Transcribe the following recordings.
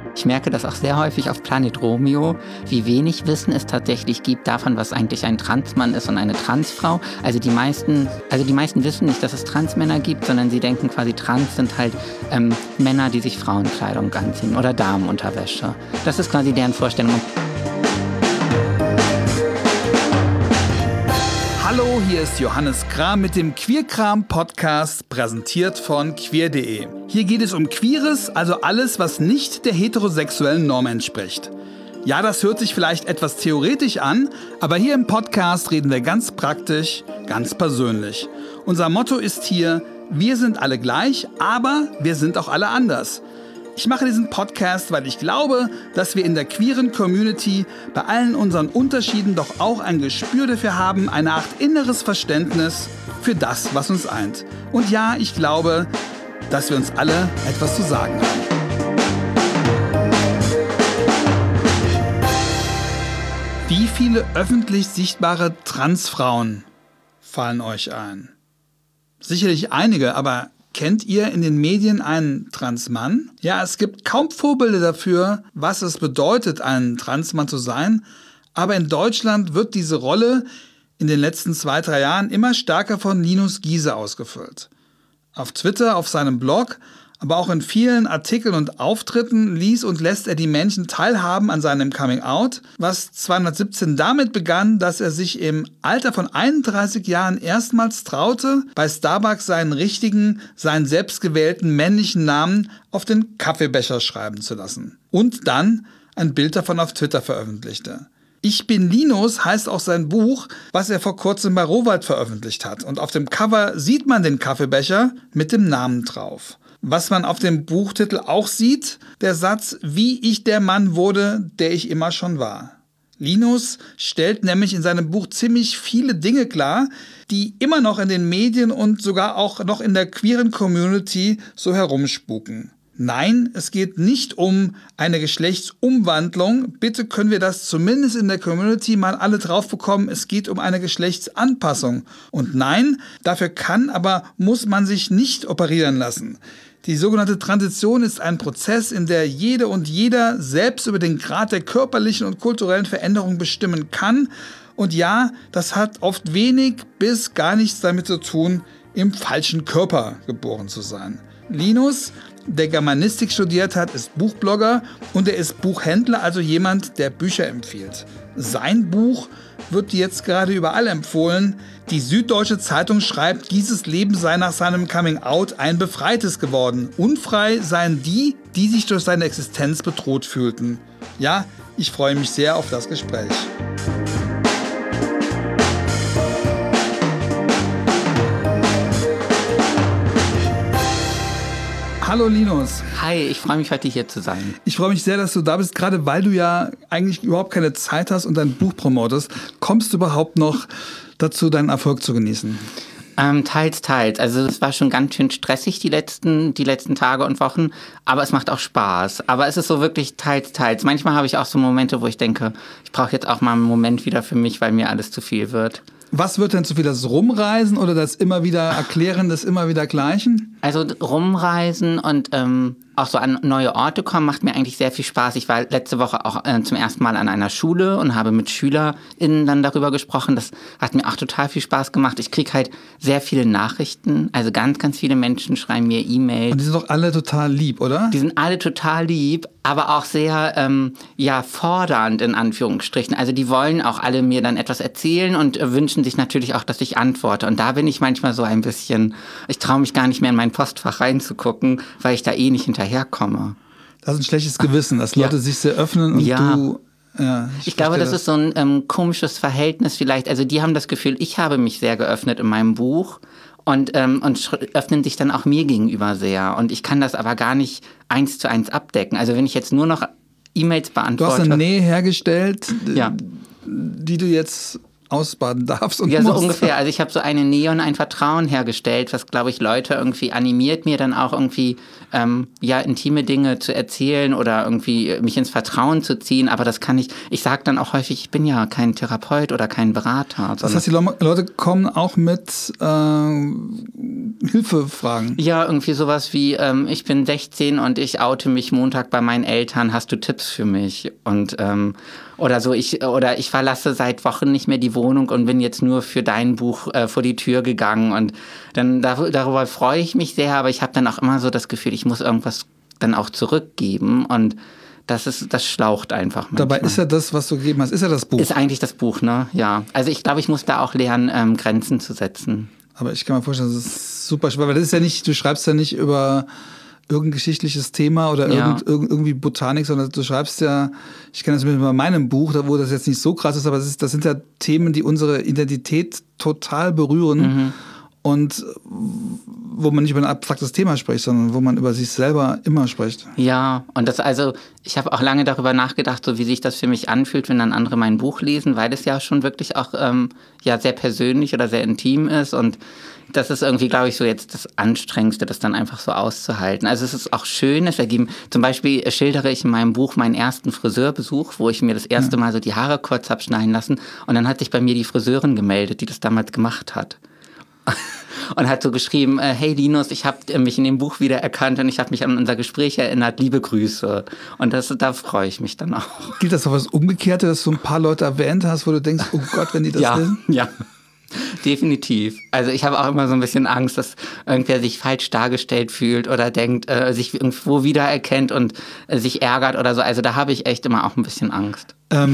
Ich merke das auch sehr häufig auf Planet Romeo, wie wenig Wissen es tatsächlich gibt davon, was eigentlich ein Transmann ist und eine Transfrau. Also die meisten wissen nicht, dass es Transmänner gibt, sondern sie denken quasi, trans sind halt Männer, die sich Frauenkleidung anziehen oder Damenunterwäsche. Das ist quasi deren Vorstellung. Hallo, hier ist Johannes Kram mit dem Queerkram-Podcast, präsentiert von queer.de. Hier geht es um Queeres, also alles, was nicht der heterosexuellen Norm entspricht. Ja, das hört sich vielleicht etwas theoretisch an, aber hier im Podcast reden wir ganz praktisch, ganz persönlich. Unser Motto ist hier: Wir sind alle gleich, aber wir sind auch alle anders. Ich mache diesen Podcast, weil ich glaube, dass wir in der queeren Community bei allen unseren Unterschieden doch auch ein Gespür dafür haben, eine Art inneres Verständnis für das, was uns eint. Und ja, ich glaube, dass wir uns alle etwas zu sagen haben. Wie viele öffentlich sichtbare Transfrauen fallen euch ein? Sicherlich einige, aber kennt ihr in den Medien einen Transmann? Ja, es gibt kaum Vorbilder dafür, was es bedeutet, ein Transmann zu sein. Aber in Deutschland wird diese Rolle in den letzten 2-3 Jahren immer stärker von Linus Giese ausgefüllt. Auf Twitter, auf seinem Blog, aber auch in vielen Artikeln und Auftritten ließ und lässt er die Menschen teilhaben an seinem Coming-out, was 2017 damit begann, dass er sich im Alter von 31 Jahren erstmals traute, bei Starbucks seinen selbstgewählten männlichen Namen auf den Kaffeebecher schreiben zu lassen. Und dann ein Bild davon auf Twitter veröffentlichte. Ich bin Linus heißt auch sein Buch, was er vor kurzem bei Rowald veröffentlicht hat. Und auf dem Cover sieht man den Kaffeebecher mit dem Namen drauf. Was man auf dem Buchtitel auch sieht, der Satz, wie ich der Mann wurde, der ich immer schon war. Linus stellt nämlich in seinem Buch ziemlich viele Dinge klar, die immer noch in den Medien und sogar auch noch in der queeren Community so herumspuken. Nein, es geht nicht um eine Geschlechtsumwandlung. Bitte können wir das zumindest in der Community mal alle drauf bekommen. Es geht um eine Geschlechtsanpassung. Und nein, dafür muss man sich nicht operieren lassen. Die sogenannte Transition ist ein Prozess, in der jede und jeder selbst über den Grad der körperlichen und kulturellen Veränderung bestimmen kann. Und ja, das hat oft wenig bis gar nichts damit zu tun, im falschen Körper geboren zu sein. Linus, der Germanistik studiert hat, ist Buchblogger und er ist Buchhändler, also jemand, der Bücher empfiehlt. Sein Buch wird jetzt gerade überall empfohlen. Die Süddeutsche Zeitung schreibt, dieses Leben sei nach seinem Coming-out ein befreites geworden. Unfrei seien die, die sich durch seine Existenz bedroht fühlten. Ja, ich freue mich sehr auf das Gespräch. Hallo Linus. Hi, ich freue mich, heute hier zu sein. Ich freue mich sehr, dass du da bist, gerade weil du ja eigentlich überhaupt keine Zeit hast und dein Buch promotest. Kommst du überhaupt noch dazu, deinen Erfolg zu genießen? Teils. Also es war schon ganz schön stressig die letzten Tage und Wochen, aber es macht auch Spaß. Aber es ist so wirklich teils. Manchmal habe ich auch so Momente, wo ich denke, ich brauche jetzt auch mal einen Moment wieder für mich, weil mir alles zu viel wird. Was wird denn zu viel? Das Rumreisen oder das immer wieder Erklären des immer wieder Gleichen? Also Rumreisen und auch so an neue Orte kommen macht mir eigentlich sehr viel Spaß. Ich war letzte Woche auch zum ersten Mal an einer Schule und habe mit SchülerInnen dann darüber gesprochen. Das hat mir auch total viel Spaß gemacht. Ich kriege halt sehr viele Nachrichten. Also ganz viele Menschen schreiben mir E-Mails. Und die sind doch alle total lieb, oder? Die sind alle total lieb, aber auch sehr fordernd in Anführungsstrichen. Also die wollen auch alle mir dann etwas erzählen und wünschen sich natürlich auch, dass ich antworte. Und da bin ich manchmal so ein bisschen, ich traue mich gar nicht mehr in mein Postfach reinzugucken, weil ich da nicht hinterherkomme. Das ist ein schlechtes Gewissen, dass Leute sich sehr öffnen und du... Ja, ich glaube, das ist so ein komisches Verhältnis vielleicht. Also die haben das Gefühl, ich habe mich sehr geöffnet in meinem Buch und öffnen sich dann auch mir gegenüber sehr. Und ich kann das aber gar nicht 1:1 abdecken. Also wenn ich jetzt nur noch E-Mails beantworte... Du hast eine Nähe hergestellt, die du jetzt ausbaden darfst und ja, so musst. ungefähr. Also ich habe so eine Nähe und ein Vertrauen hergestellt, was, glaube ich, Leute irgendwie animiert, mir dann auch irgendwie intime Dinge zu erzählen oder irgendwie mich ins Vertrauen zu ziehen. Aber das kann ich sage dann auch häufig, ich bin ja kein Therapeut oder kein Berater. Das heißt, die Leute kommen auch mit Hilfefragen. Ja, irgendwie sowas wie, ich bin 16 und ich oute mich Montag bei meinen Eltern, hast du Tipps für mich? Und oder so, ich verlasse seit Wochen nicht mehr die Wohnung und bin jetzt nur für dein Buch vor die Tür gegangen. Und dann darüber freue ich mich sehr, aber ich habe dann auch immer so das Gefühl, ich muss irgendwas dann auch zurückgeben. Und das schlaucht einfach manchmal. Dabei ist ja das, was du gegeben hast, ist ja das Buch. Ist eigentlich das Buch, ne? Ja. Also ich glaube, ich muss da auch lernen, Grenzen zu setzen. Aber ich kann mir vorstellen, das ist super spannend, weil das ist ja nicht, du schreibst ja nicht über irgendein geschichtliches Thema oder irgendwie Botanik, sondern du schreibst ja, ich kenne das mit meinem Buch, wo das jetzt nicht so krass ist, aber das sind ja Themen, die unsere Identität total berühren und wo man nicht über ein abstraktes Thema spricht, sondern wo man über sich selber immer spricht. Ja, und ich habe auch lange darüber nachgedacht, so wie sich das für mich anfühlt, wenn dann andere mein Buch lesen, weil es ja schon wirklich auch sehr persönlich oder sehr intim ist und das ist irgendwie, glaube ich, so jetzt das Anstrengendste, das dann einfach so auszuhalten. Also es ist auch schön, zum Beispiel schildere ich in meinem Buch meinen ersten Friseurbesuch, wo ich mir das erste Mal so die Haare kurz habe schneiden lassen und dann hat sich bei mir die Friseurin gemeldet, die das damals gemacht hat. Und hat so geschrieben, hey Linus, ich habe mich in dem Buch wiedererkannt und ich habe mich an unser Gespräch erinnert, liebe Grüße. Und da freue ich mich dann auch. Gilt das auch was Umgekehrtes, dass du ein paar Leute erwähnt hast, wo du denkst, oh Gott, wenn die das lesen? Ja, definitiv. Also ich habe auch immer so ein bisschen Angst, dass irgendwer sich falsch dargestellt fühlt oder denkt, sich irgendwo wiedererkennt und sich ärgert oder so. Also da habe ich echt immer auch ein bisschen Angst.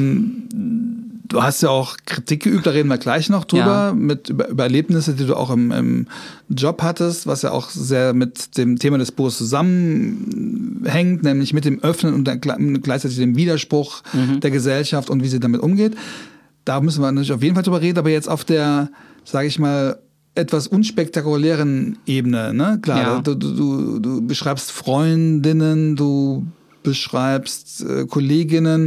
Du hast ja auch Kritik geübt, da reden wir gleich noch drüber, über Erlebnisse, die du auch im Job hattest, was ja auch sehr mit dem Thema des Buches zusammenhängt, nämlich mit dem Öffnen und gleichzeitig dem Widerspruch der Gesellschaft und wie sie damit umgeht. Da müssen wir natürlich auf jeden Fall drüber reden, aber jetzt auf der, sage ich mal, etwas unspektakulären Ebene, ne? Klar, du beschreibst Freundinnen, du beschreibst Kolleginnen.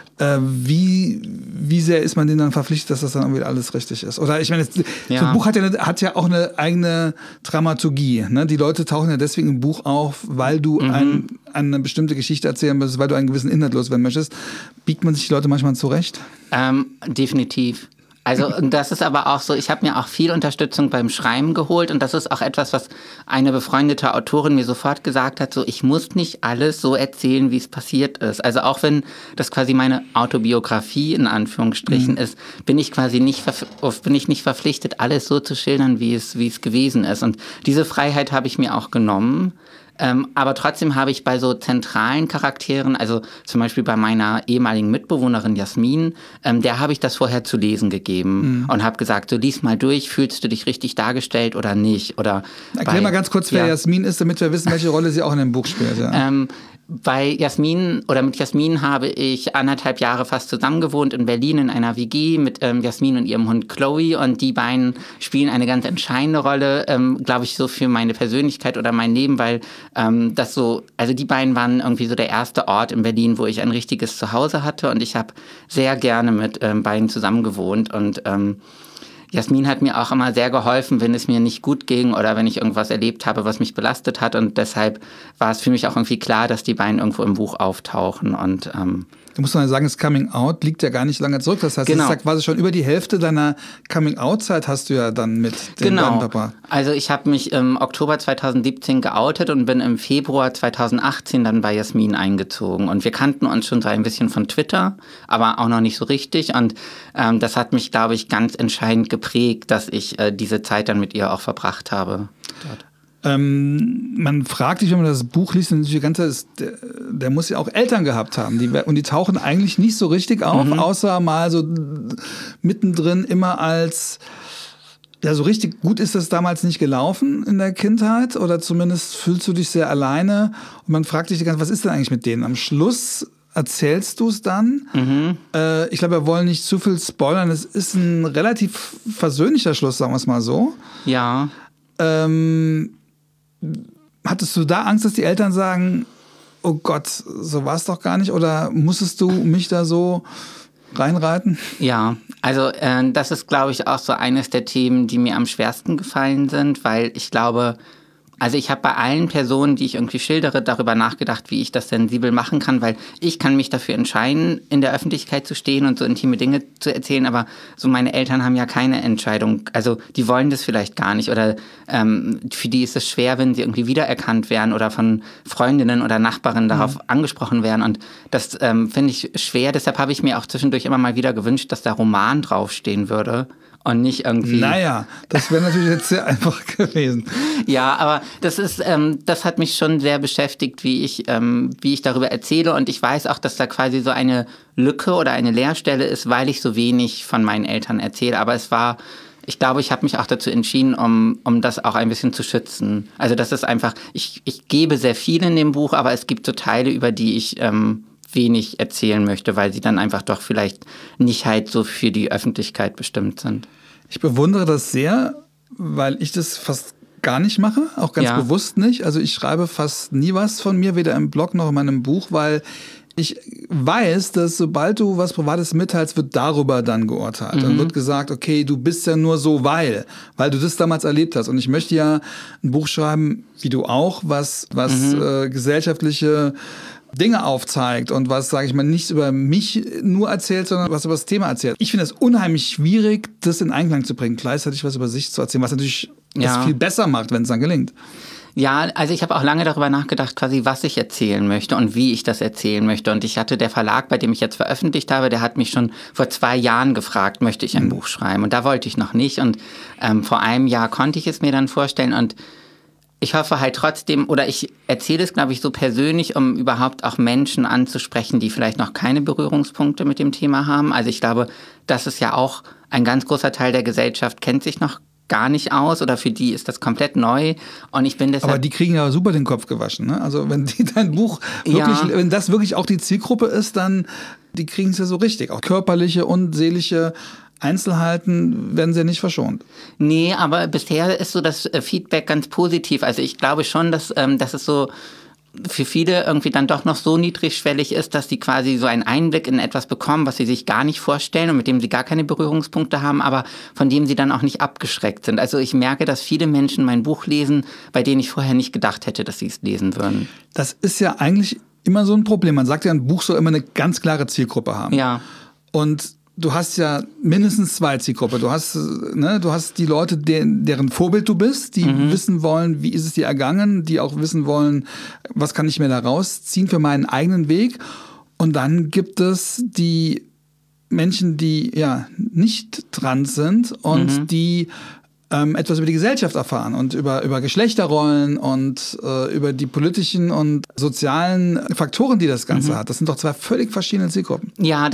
Wie sehr ist man denen dann verpflichtet, dass das dann irgendwie alles richtig ist? Oder ich meine, so ein Buch hat ja auch eine eigene Dramaturgie. Ne? Die Leute tauchen ja deswegen im Buch auf, weil du eine bestimmte Geschichte erzählen möchtest, weil du einen gewissen Inhalt loswerden möchtest. Biegt man sich die Leute manchmal zurecht? Definitiv. Also das ist aber auch so, ich habe mir auch viel Unterstützung beim Schreiben geholt und das ist auch etwas, was eine befreundete Autorin mir sofort gesagt hat, so ich muss nicht alles so erzählen, wie es passiert ist. Also auch wenn das quasi meine Autobiografie in Anführungsstrichen ist, bin ich quasi nicht verpflichtet, alles so zu schildern, wie es gewesen ist. Und diese Freiheit habe ich mir auch genommen. Aber trotzdem habe ich bei so zentralen Charakteren, also zum Beispiel bei meiner ehemaligen Mitbewohnerin Jasmin, der habe ich das vorher zu lesen gegeben und habe gesagt, so lies mal durch, fühlst du dich richtig dargestellt oder nicht? Oder erklär mal ganz kurz, wer Jasmin ist, damit wir wissen, welche Rolle sie auch in dem Buch spielt. Ja. Mit Jasmin habe ich 1,5 Jahre fast zusammengewohnt in Berlin in einer WG mit Jasmin und ihrem Hund Chloe und die beiden spielen eine ganz entscheidende Rolle, glaube ich, so für meine Persönlichkeit oder mein Leben, weil die beiden waren irgendwie so der erste Ort in Berlin, wo ich ein richtiges Zuhause hatte und ich habe sehr gerne mit beiden zusammengewohnt und Jasmin hat mir auch immer sehr geholfen, wenn es mir nicht gut ging oder wenn ich irgendwas erlebt habe, was mich belastet hat. Und deshalb war es für mich auch irgendwie klar, dass die beiden irgendwo im Buch auftauchen. Und du musst mal sagen, das Coming-out liegt ja gar nicht lange zurück. Das heißt, das ist ja quasi schon über die Hälfte deiner Coming-out-Zeit hast du ja dann mit dem deinem Papa. Also ich habe mich im Oktober 2017 geoutet und bin im Februar 2018 dann bei Jasmin eingezogen. Und wir kannten uns schon so ein bisschen von Twitter, aber auch noch nicht so richtig. Und das hat mich, glaube ich, ganz entscheidend geprägt, dass ich diese Zeit dann mit ihr auch verbracht habe dort. Man fragt sich, wenn man das Buch liest, und die ganze Zeit, der muss ja auch Eltern gehabt haben. Die tauchen eigentlich nicht so richtig auf, außer mal so mittendrin immer als, ja, so richtig gut ist das damals nicht gelaufen in der Kindheit oder zumindest fühlst du dich sehr alleine und man fragt sich die ganze Zeit, was ist denn eigentlich mit denen? Am Schluss erzählst du es dann. Ich glaube, wir wollen nicht zu viel spoilern. Es ist ein relativ versöhnlicher Schluss, sagen wir es mal so. Ja. Hattest du da Angst, dass die Eltern sagen, oh Gott, so war es doch gar nicht? Oder musstest du mich da so reinreiten? Ja, also das ist, glaube ich, auch so eines der Themen, die mir am schwersten gefallen sind, weil ich glaube, also ich habe bei allen Personen, die ich irgendwie schildere, darüber nachgedacht, wie ich das sensibel machen kann, weil ich kann mich dafür entscheiden, in der Öffentlichkeit zu stehen und so intime Dinge zu erzählen, aber so meine Eltern haben ja keine Entscheidung, also die wollen das vielleicht gar nicht oder für die ist es schwer, wenn sie irgendwie wiedererkannt werden oder von Freundinnen oder Nachbarinnen darauf angesprochen werden und das finde ich schwer, deshalb habe ich mir auch zwischendurch immer mal wieder gewünscht, dass da Roman draufstehen würde. Und nicht irgendwie. Naja, das wäre natürlich jetzt sehr einfach gewesen. Ja, aber das hat mich schon sehr beschäftigt, wie ich darüber erzähle. Und ich weiß auch, dass da quasi so eine Lücke oder eine Leerstelle ist, weil ich so wenig von meinen Eltern erzähle. Aber ich glaube, ich habe mich auch dazu entschieden, um das auch ein bisschen zu schützen. Also das ist einfach, ich gebe sehr viel in dem Buch, aber es gibt so Teile, über die ich wenig erzählen möchte, weil sie dann einfach doch vielleicht nicht halt so für die Öffentlichkeit bestimmt sind. Ich bewundere das sehr, weil ich das fast gar nicht mache, auch ganz bewusst nicht. Also ich schreibe fast nie was von mir, weder im Blog noch in meinem Buch, weil ich weiß, dass sobald du was Privates mitteilst, wird darüber dann geurteilt. Dann wird gesagt, okay, du bist ja nur so, weil du das damals erlebt hast. Und ich möchte ja ein Buch schreiben, wie du auch, was gesellschaftliche Dinge aufzeigt und was, sage ich mal, nichts über mich nur erzählt, sondern was über das Thema erzählt. Ich finde es unheimlich schwierig, das in Einklang zu bringen, gleichzeitig was über sich zu erzählen, was natürlich das viel besser macht, wenn es dann gelingt. Ja, also ich habe auch lange darüber nachgedacht, quasi was ich erzählen möchte und wie ich das erzählen möchte. Und ich hatte der Verlag, bei dem ich jetzt veröffentlicht habe, der hat mich schon vor 2 Jahren gefragt, möchte ich ein Buch schreiben? Und da wollte ich noch nicht. Und vor einem Jahr konnte ich es mir dann vorstellen und ich hoffe halt trotzdem, oder ich erzähle es, glaube ich, so persönlich, um überhaupt auch Menschen anzusprechen, die vielleicht noch keine Berührungspunkte mit dem Thema haben. Also ich glaube, das ist ja auch ein ganz großer Teil der Gesellschaft, kennt sich noch gar nicht aus oder für die ist das komplett neu. Und ich bin deshalb. Aber die kriegen ja super den Kopf gewaschen, ne? Also wenn die dein Buch wirklich, wenn das wirklich auch die Zielgruppe ist, dann die kriegen es ja so richtig. Auch körperliche und seelische Einzelheiten werden sie ja nicht verschont. Nee, aber bisher ist so das Feedback ganz positiv. Also ich glaube schon, dass es so für viele irgendwie dann doch noch so niedrigschwellig ist, dass sie quasi so einen Einblick in etwas bekommen, was sie sich gar nicht vorstellen und mit dem sie gar keine Berührungspunkte haben, aber von dem sie dann auch nicht abgeschreckt sind. Also ich merke, dass viele Menschen mein Buch lesen, bei denen ich vorher nicht gedacht hätte, dass sie es lesen würden. Das ist ja eigentlich immer so ein Problem. Man sagt ja, ein Buch soll immer eine ganz klare Zielgruppe haben. Ja. Und du hast ja mindestens 2 Zielgruppen. Du hast die Leute, deren Vorbild du bist, die wissen wollen, wie ist es dir ergangen, die auch wissen wollen, was kann ich mir da rausziehen für meinen eigenen Weg. Und dann gibt es die Menschen, die ja nicht trans sind und die etwas über die Gesellschaft erfahren und über Geschlechterrollen und über die politischen und sozialen Faktoren, die das Ganze hat. Das sind doch 2 völlig verschiedene Zielgruppen. Ja,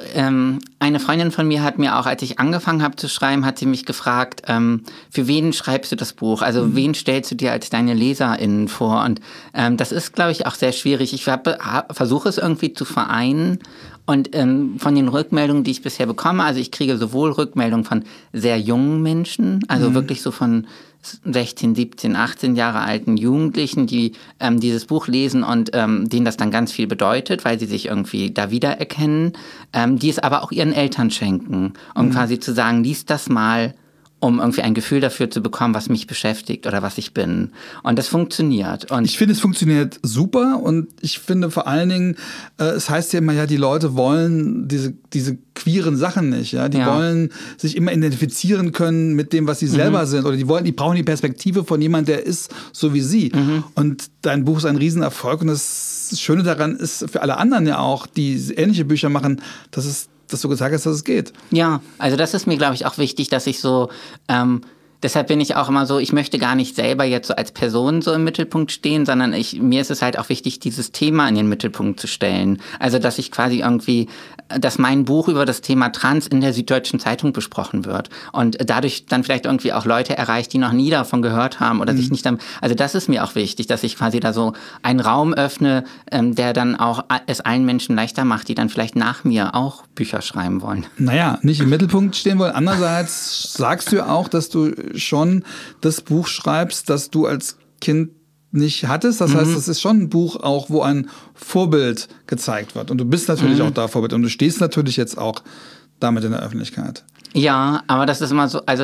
eine Freundin von mir hat mir auch, als ich angefangen habe zu schreiben, hat sie mich gefragt, für wen schreibst du das Buch? Also wen stellst du dir als deine LeserInnen vor? Und das ist, glaube ich, auch sehr schwierig. Ich versuche es irgendwie zu vereinen. Und von den Rückmeldungen, die ich bisher bekomme, also ich kriege sowohl Rückmeldungen von sehr jungen Menschen, also wirklich so von 16, 17, 18 Jahre alten Jugendlichen, die dieses Buch lesen und denen das dann ganz viel bedeutet, weil sie sich irgendwie da wiedererkennen, die es aber auch ihren Eltern schenken, um quasi zu sagen, lies das mal, um irgendwie ein Gefühl dafür zu bekommen, was mich beschäftigt oder was ich bin. Und das funktioniert. Und ich finde, es funktioniert super und ich finde vor allen Dingen, es heißt ja immer, ja, die Leute wollen diese queeren Sachen nicht. Ja? Die wollen sich immer identifizieren können mit dem, was sie selber sind. Oder die brauchen die Perspektive von jemandem, der ist so wie sie. Und dein Buch ist ein Riesenerfolg und das Schöne daran ist für alle anderen ja auch, die ähnliche Bücher machen, dass du gesagt hast, dass es geht. Ja, also das ist mir, glaube ich, auch wichtig, dass ich so, deshalb bin ich auch immer so, ich möchte gar nicht selber jetzt so als Person so im Mittelpunkt stehen, sondern mir ist es halt auch wichtig, dieses Thema in den Mittelpunkt zu stellen. Also, dass ich quasi dass mein Buch über das Thema Trans in der Süddeutschen Zeitung besprochen wird und dadurch dann vielleicht irgendwie auch Leute erreicht, die noch nie davon gehört haben oder sich nicht also das ist mir auch wichtig, dass ich quasi da so einen Raum öffne, der dann auch es allen Menschen leichter macht, die dann vielleicht nach mir auch Bücher schreiben wollen. Naja, nicht im Mittelpunkt stehen wollen. Andererseits sagst du ja auch, dass du schon das Buch schreibst, das du als Kind nicht hattest. Das heißt, das ist schon ein Buch auch, wo ein Vorbild gezeigt wird. Und du bist natürlich auch da Vorbild. Und du stehst natürlich jetzt auch damit in der Öffentlichkeit. Ja, aber das ist immer so, also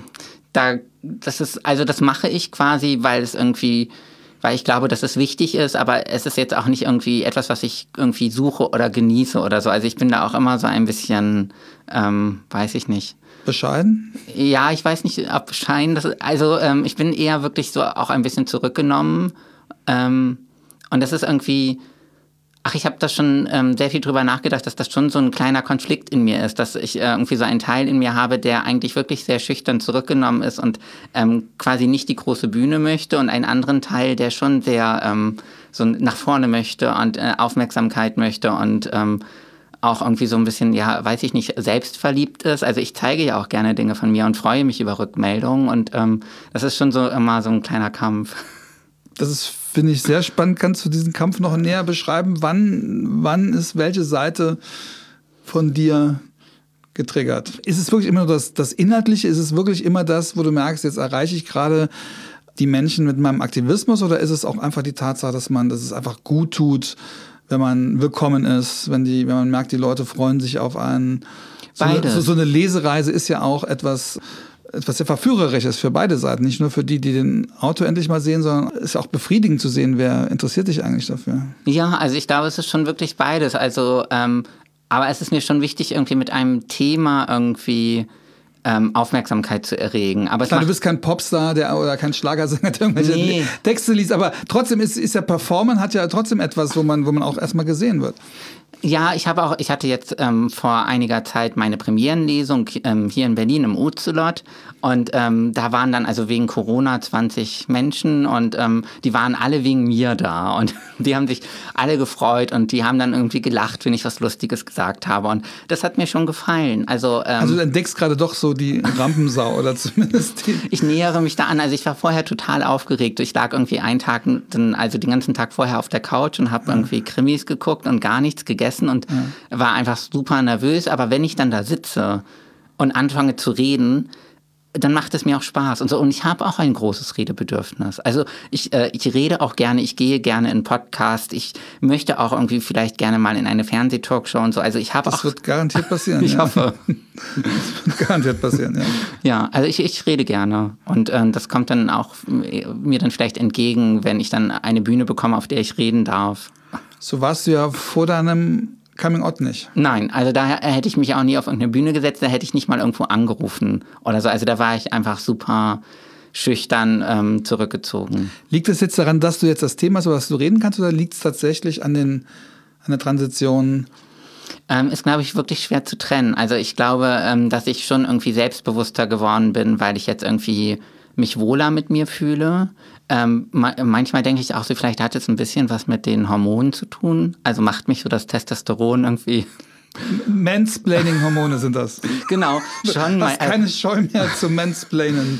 das mache ich quasi, weil ich glaube, dass es wichtig ist, aber es ist jetzt auch nicht irgendwie etwas, was ich irgendwie suche oder genieße oder so. Also ich bin da auch immer so ein bisschen, weiß ich nicht. Bescheiden? Ja, ich weiß nicht, ob bescheiden. Ich bin eher wirklich so auch ein bisschen zurückgenommen. Und das ist irgendwie... ich habe da schon sehr viel drüber nachgedacht, dass das schon so ein kleiner Konflikt in mir ist, dass ich irgendwie so einen Teil in mir habe, der eigentlich wirklich sehr schüchtern zurückgenommen ist und quasi nicht die große Bühne möchte und einen anderen Teil, der schon sehr so nach vorne möchte und Aufmerksamkeit möchte und auch irgendwie so ein bisschen, ja, weiß ich nicht, selbstverliebt ist. Also ich zeige ja auch gerne Dinge von mir und freue mich über Rückmeldungen und das ist schon so immer so ein kleiner Kampf. Das ist, finde ich, sehr spannend. Kannst du diesen Kampf noch näher beschreiben? Wann ist welche Seite von dir getriggert? Ist es wirklich immer nur das Inhaltliche? Ist es wirklich immer das, wo du merkst, jetzt erreiche ich gerade die Menschen mit meinem Aktivismus? Oder ist es auch einfach die Tatsache, dass es einfach gut tut, wenn man willkommen ist, wenn man merkt, die Leute freuen sich auf einen? Beides. So eine Lesereise ist ja auch etwas sehr Verführerisches für beide Seiten. Nicht nur für die den Autor endlich mal sehen, sondern es ist auch befriedigend zu sehen, wer interessiert sich eigentlich dafür. Ja, also ich glaube, es ist schon wirklich beides. Also, aber es ist mir schon wichtig, irgendwie mit einem Thema irgendwie Aufmerksamkeit zu erregen. Aber klar, du bist kein Popstar oder kein Schlagersänger, der irgendwelche Texte liest, aber trotzdem ist ja Performen hat ja trotzdem etwas, wo man auch erstmal gesehen wird. Ja, ich hatte jetzt vor einiger Zeit meine Premierenlesung hier in Berlin im Ocelot und da waren dann also wegen Corona 20 Menschen und die waren alle wegen mir da und die haben sich alle gefreut und die haben dann irgendwie gelacht, wenn ich was Lustiges gesagt habe und das hat mir schon gefallen. Also du entdeckst gerade doch so die Rampensau oder zumindest die... Ich nähere mich da an, also ich war vorher total aufgeregt. Ich lag irgendwie den ganzen Tag vorher auf der Couch und habe irgendwie Krimis geguckt und gar nichts gegessen und war einfach super nervös. Aber wenn ich dann da sitze und anfange zu reden, dann macht es mir auch Spaß und so. Und ich habe auch ein großes Redebedürfnis. Also ich rede auch gerne, ich gehe gerne in Podcast. Ich möchte auch irgendwie vielleicht gerne mal in eine Fernsehtalkshow und so. Also das wird garantiert passieren. Ich hoffe. Das wird garantiert passieren, ja. Ja, also ich rede gerne. Und das kommt dann auch mir dann vielleicht entgegen, wenn ich dann eine Bühne bekomme, auf der ich reden darf. So warst du ja vor deinem Coming Out nicht. Nein, also da hätte ich mich auch nie auf irgendeine Bühne gesetzt, da hätte ich nicht mal irgendwo angerufen oder so. Also da war ich einfach super schüchtern zurückgezogen. Liegt es jetzt daran, dass du jetzt das Thema hast, über das du reden kannst, oder liegt es tatsächlich an der Transition? Ist, glaube ich, wirklich schwer zu trennen. Also ich glaube, dass ich schon irgendwie selbstbewusster geworden bin, weil ich jetzt irgendwie mich wohler mit mir fühle. Manchmal denke ich auch so, vielleicht hat es ein bisschen was mit den Hormonen zu tun. Also macht mich so das Testosteron irgendwie... Mansplaining-Hormone sind das. Genau. Schon mal. Keine Scheu mehr zum Mansplainen,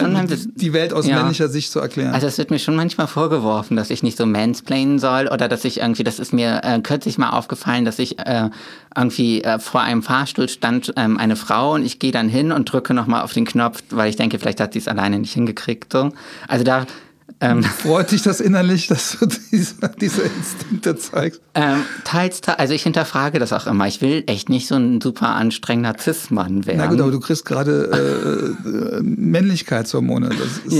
die Welt aus männlicher Sicht zu erklären. Also es wird mir schon manchmal vorgeworfen, dass ich nicht so mansplainen soll oder dass ich irgendwie, das ist mir kürzlich mal aufgefallen, dass ich irgendwie vor einem Fahrstuhl stand eine Frau und ich gehe dann hin und drücke nochmal auf den Knopf, weil ich denke, vielleicht hat sie es alleine nicht hingekriegt. So. Also da... Freut dich das innerlich, dass du diese Instinkte zeigst? Teils, also ich hinterfrage das auch immer. Ich will echt nicht so ein super anstrengender Cis-Mann werden. Na gut, aber du kriegst gerade Männlichkeitshormone.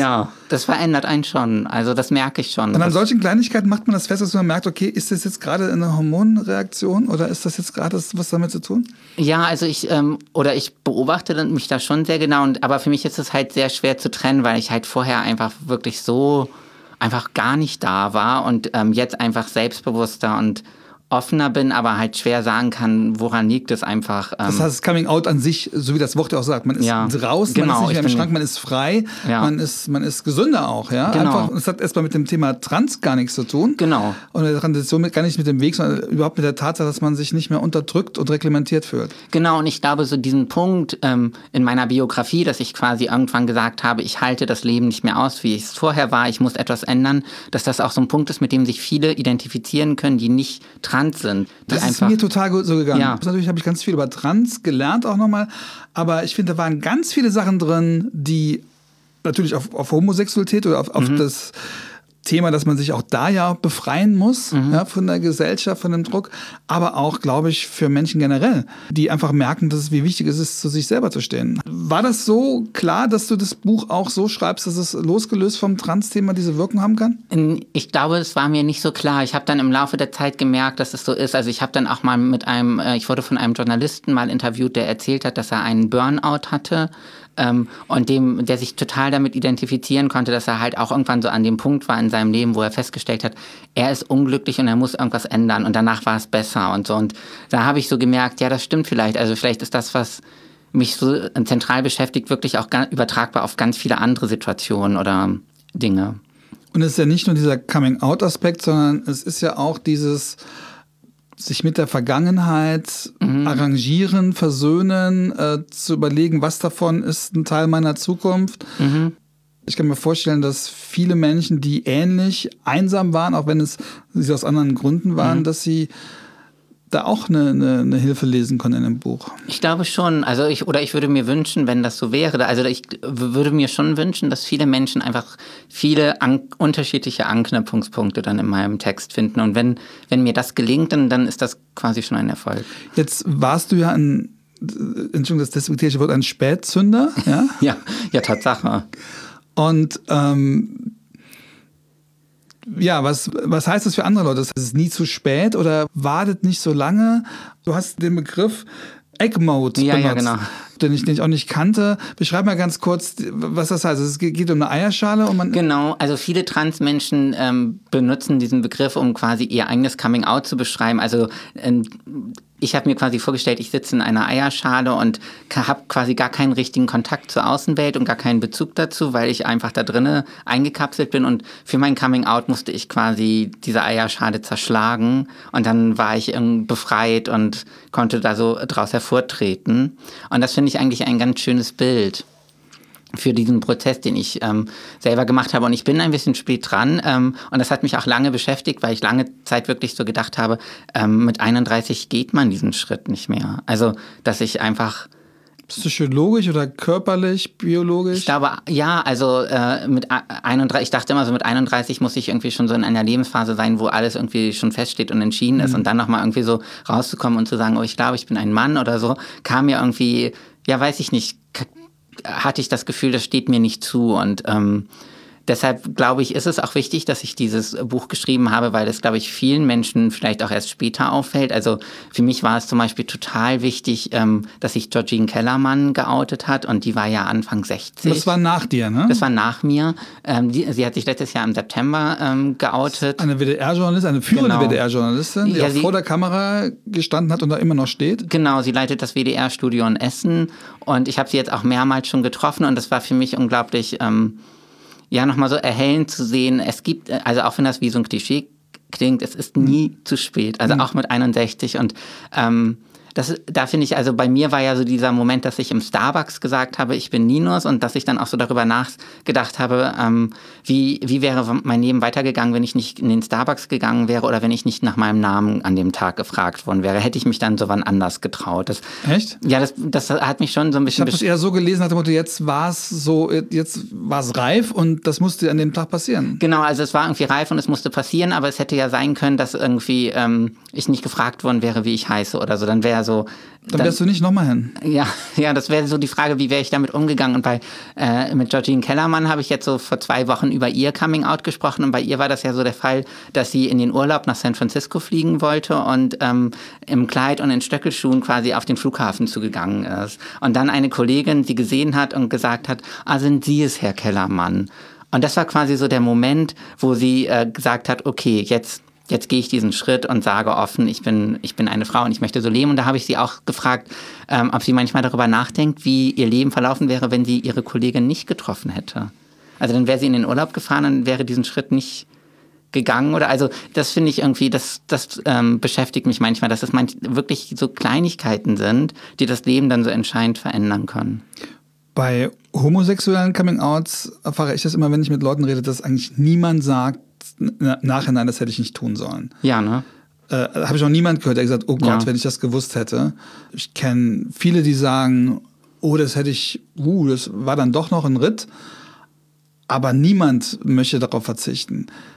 Das verändert einen schon. Also das merke ich schon. Und an solchen Kleinigkeiten macht man das fest, dass man merkt, okay, ist das jetzt gerade eine Hormonreaktion oder ist das jetzt gerade was damit zu tun? Ja, also ich beobachte mich da schon sehr genau. Aber für mich ist es halt sehr schwer zu trennen, weil ich halt vorher einfach wirklich so einfach gar nicht da war und jetzt einfach selbstbewusster und offener bin, aber halt schwer sagen kann, woran liegt es einfach. Das heißt, das Coming Out an sich, so wie das Wort ja auch sagt, man ist raus, man ist nicht mehr im Schrank, man ist frei, man ist gesünder auch. Ja? Genau. Einfach, das hat erstmal mit dem Thema Trans gar nichts zu tun. Genau. Und der Transition gar nicht mit dem Weg, sondern überhaupt mit der Tatsache, dass man sich nicht mehr unterdrückt und reglementiert fühlt. Genau, und ich glaube, so diesen Punkt in meiner Biografie, dass ich quasi irgendwann gesagt habe, ich halte das Leben nicht mehr aus, wie es vorher war, ich muss etwas ändern, dass das auch so ein Punkt ist, mit dem sich viele identifizieren können, die nicht trans sind. Das ist mir total gut so gegangen. Ja. Natürlich habe ich ganz viel über Trans gelernt auch nochmal, aber ich finde, da waren ganz viele Sachen drin, die natürlich auf Homosexualität oder auf Thema, dass man sich auch da ja befreien muss, ja, von der Gesellschaft, von dem Druck, aber auch, glaube ich, für Menschen generell, die einfach merken, wie wichtig es ist, zu sich selber zu stehen. War das so klar, dass du das Buch auch so schreibst, dass es losgelöst vom Trans-Thema diese Wirkung haben kann? Ich glaube, es war mir nicht so klar. Ich habe dann im Laufe der Zeit gemerkt, dass es so ist. Also ich habe dann auch mal ich wurde von einem Journalisten mal interviewt, der erzählt hat, dass er einen Burnout hatte. Und der sich total damit identifizieren konnte, dass er halt auch irgendwann so an dem Punkt war in seinem Leben, wo er festgestellt hat, er ist unglücklich und er muss irgendwas ändern und danach war es besser und so. Und da habe ich so gemerkt, ja, das stimmt vielleicht. Also vielleicht ist das, was mich so zentral beschäftigt, wirklich auch übertragbar auf ganz viele andere Situationen oder Dinge. Und es ist ja nicht nur dieser Coming-out-Aspekt, sondern es ist ja auch dieses sich mit der Vergangenheit arrangieren, versöhnen, zu überlegen, was davon ist ein Teil meiner Zukunft. Ich kann mir vorstellen, dass viele Menschen, die ähnlich einsam waren, auch wenn es sie aus anderen Gründen waren, dass sie da auch eine Hilfe lesen können in dem Buch. Ich glaube schon. Also ich würde mir wünschen, wenn das so wäre. Also ich würde mir schon wünschen, dass viele Menschen einfach viele unterschiedliche Anknüpfungspunkte dann in meinem Text finden. Und wenn mir das gelingt, dann ist das quasi schon ein Erfolg. Jetzt warst du ja Entschuldigung, das despektierliche Wort, ein Spätzünder. Ja, ja, Tatsache. Und ja, was heißt das für andere Leute? Ist es nie zu spät oder wartet nicht so lange? Du hast den Begriff Egg Mode benutzt, ja, genau. Den ich auch nicht kannte. Beschreib mal ganz kurz, was das heißt. Es geht um eine Eierschale und Genau, also viele Transmenschen benutzen diesen Begriff, um quasi ihr eigenes Coming-out zu beschreiben. Also ich habe mir quasi vorgestellt, ich sitze in einer Eierschale und habe quasi gar keinen richtigen Kontakt zur Außenwelt und gar keinen Bezug dazu, weil ich einfach da drinnen eingekapselt bin. Und für mein Coming-out musste ich quasi diese Eierschale zerschlagen und dann war ich befreit und konnte da so draus hervortreten. Und das finde ich eigentlich ein ganz schönes Bild für diesen Prozess, den ich selber gemacht habe. Und ich bin ein bisschen spät dran und das hat mich auch lange beschäftigt, weil ich lange Zeit wirklich so gedacht habe, mit 31 geht man diesen Schritt nicht mehr. Also, dass ich einfach... Psychologisch oder körperlich, biologisch? Ich glaube, ja, also mit 31, ich dachte immer so, mit 31 muss ich irgendwie schon so in einer Lebensphase sein, wo alles irgendwie schon feststeht und entschieden ist. Und dann nochmal irgendwie so rauszukommen und zu sagen, oh, ich glaube, ich bin ein Mann oder so, kam mir irgendwie, ja, weiß ich nicht, hatte ich das Gefühl, das steht mir nicht zu. Und deshalb, glaube ich, ist es auch wichtig, dass ich dieses Buch geschrieben habe, weil das, glaube ich, vielen Menschen vielleicht auch erst später auffällt. Also für mich war es zum Beispiel total wichtig, dass sich Georgine Kellermann geoutet hat und die war ja Anfang 60. Das war nach dir, ne? Das war nach mir. Sie hat sich letztes Jahr im September geoutet. Eine WDR-Journalistin, eine führende Genau. WDR-Journalistin, die Ja, auch vor der Kamera gestanden hat und da immer noch steht. Genau, sie leitet das WDR-Studio in Essen und ich habe sie jetzt auch mehrmals schon getroffen und das war für mich unglaublich... ja, nochmal so erhellend zu sehen, es gibt, also auch wenn das wie so ein Klischee klingt, es ist nie zu spät, also auch mit 61 und da finde ich, also bei mir war ja so dieser Moment, dass ich im Starbucks gesagt habe, ich bin Ninus und dass ich dann auch so darüber nachgedacht habe, wie wäre mein Leben weitergegangen, wenn ich nicht in den Starbucks gegangen wäre oder wenn ich nicht nach meinem Namen an dem Tag gefragt worden wäre. Hätte ich mich dann so wann anders getraut. Echt? Ja, das hat mich schon so ein bisschen... Ich habe das eher so gelesen, nach dem Motto, jetzt war es reif und das musste an dem Tag passieren. Genau, also es war irgendwie reif und es musste passieren, aber es hätte ja sein können, dass irgendwie ich nicht gefragt worden wäre, wie ich heiße oder so. Dann wäre so... Dann wärst du nicht nochmal hin. Ja, das wäre so die Frage, wie wäre ich damit umgegangen. Und mit Georgine Kellermann habe ich jetzt so vor 2 Wochen über ihr Coming-out gesprochen und bei ihr war das ja so der Fall, dass sie in den Urlaub nach San Francisco fliegen wollte und im Kleid und in Stöckelschuhen quasi auf den Flughafen zugegangen ist. Und dann eine Kollegin sie gesehen hat und gesagt hat, sind Sie es, Herr Kellermann? Und das war quasi so der Moment, wo sie gesagt hat, okay, jetzt gehe ich diesen Schritt und sage offen, ich bin eine Frau und ich möchte so leben. Und da habe ich sie auch gefragt, ob sie manchmal darüber nachdenkt, wie ihr Leben verlaufen wäre, wenn sie ihre Kollegin nicht getroffen hätte. Also dann wäre sie in den Urlaub gefahren und wäre diesen Schritt nicht gegangen. Oder also das finde ich irgendwie, das beschäftigt mich manchmal, dass es wirklich so Kleinigkeiten sind, die das Leben dann so entscheidend verändern können. Bei homosexuellen Coming-outs erfahre ich das immer, wenn ich mit Leuten rede, dass eigentlich niemand sagt, Nachhinein, das hätte ich nicht tun sollen. Ja, ne? Habe ich noch niemand gehört, der gesagt, oh Gott, Ja. wenn ich das gewusst hätte. Ich kenne viele, die sagen, oh, das war dann doch noch ein Ritt. Aber niemand möchte darauf verzichten.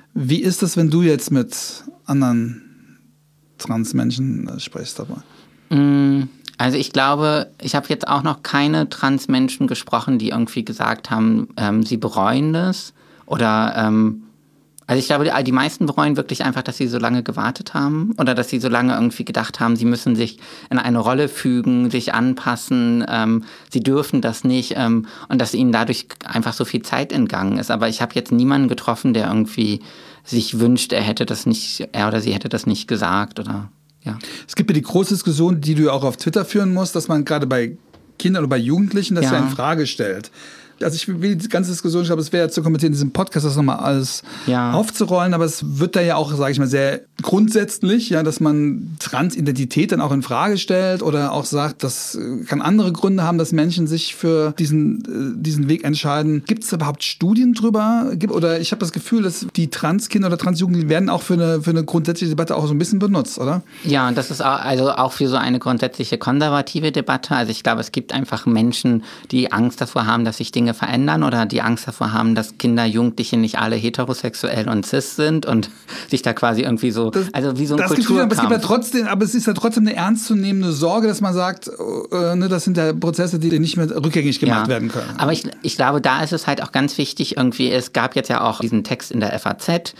Wie ist es, wenn du jetzt mit anderen Transmenschen sprichst dabei? Also ich glaube, ich habe jetzt auch noch keine Transmenschen gesprochen, die irgendwie gesagt haben, sie bereuen das. Oder, also ich glaube, die meisten bereuen wirklich einfach, dass sie so lange gewartet haben oder dass sie so lange irgendwie gedacht haben, sie müssen sich in eine Rolle fügen, sich anpassen, sie dürfen das nicht und dass ihnen dadurch einfach so viel Zeit entgangen ist. Aber ich habe jetzt niemanden getroffen, der irgendwie sich wünscht, er oder sie hätte das nicht gesagt oder ja. Es gibt ja die große Diskussion, die du ja auch auf Twitter führen musst, dass man gerade bei Kindern oder bei Jugendlichen das ja in Frage stellt. Also ich will die ganze Diskussion, ich glaube, es wäre ja zu kommentieren, in diesem Podcast das nochmal alles aufzurollen, aber es wird da ja auch, sage ich mal, sehr grundsätzlich, ja, dass man Transidentität dann auch in Frage stellt oder auch sagt, das kann andere Gründe haben, dass Menschen sich für diesen Weg entscheiden. Gibt es überhaupt Studien drüber? Oder ich habe das Gefühl, dass die Transkinder oder Transjugendlichen werden auch für eine grundsätzliche Debatte auch so ein bisschen benutzt, oder? Ja, und das ist auch für so eine grundsätzliche konservative Debatte. Also ich glaube, es gibt einfach Menschen, die Angst davor haben, dass sich Dinge verändern oder die Angst davor haben, dass Kinder, Jugendliche nicht alle heterosexuell und cis sind und sich da quasi irgendwie so, also wie so ein Kulturkampf. Aber es ist ja trotzdem eine ernstzunehmende Sorge, dass man sagt, das sind ja Prozesse, die nicht mehr rückgängig gemacht werden können. Aber ich glaube, da ist es halt auch ganz wichtig, irgendwie, es gab jetzt ja auch diesen Text in der FAZ,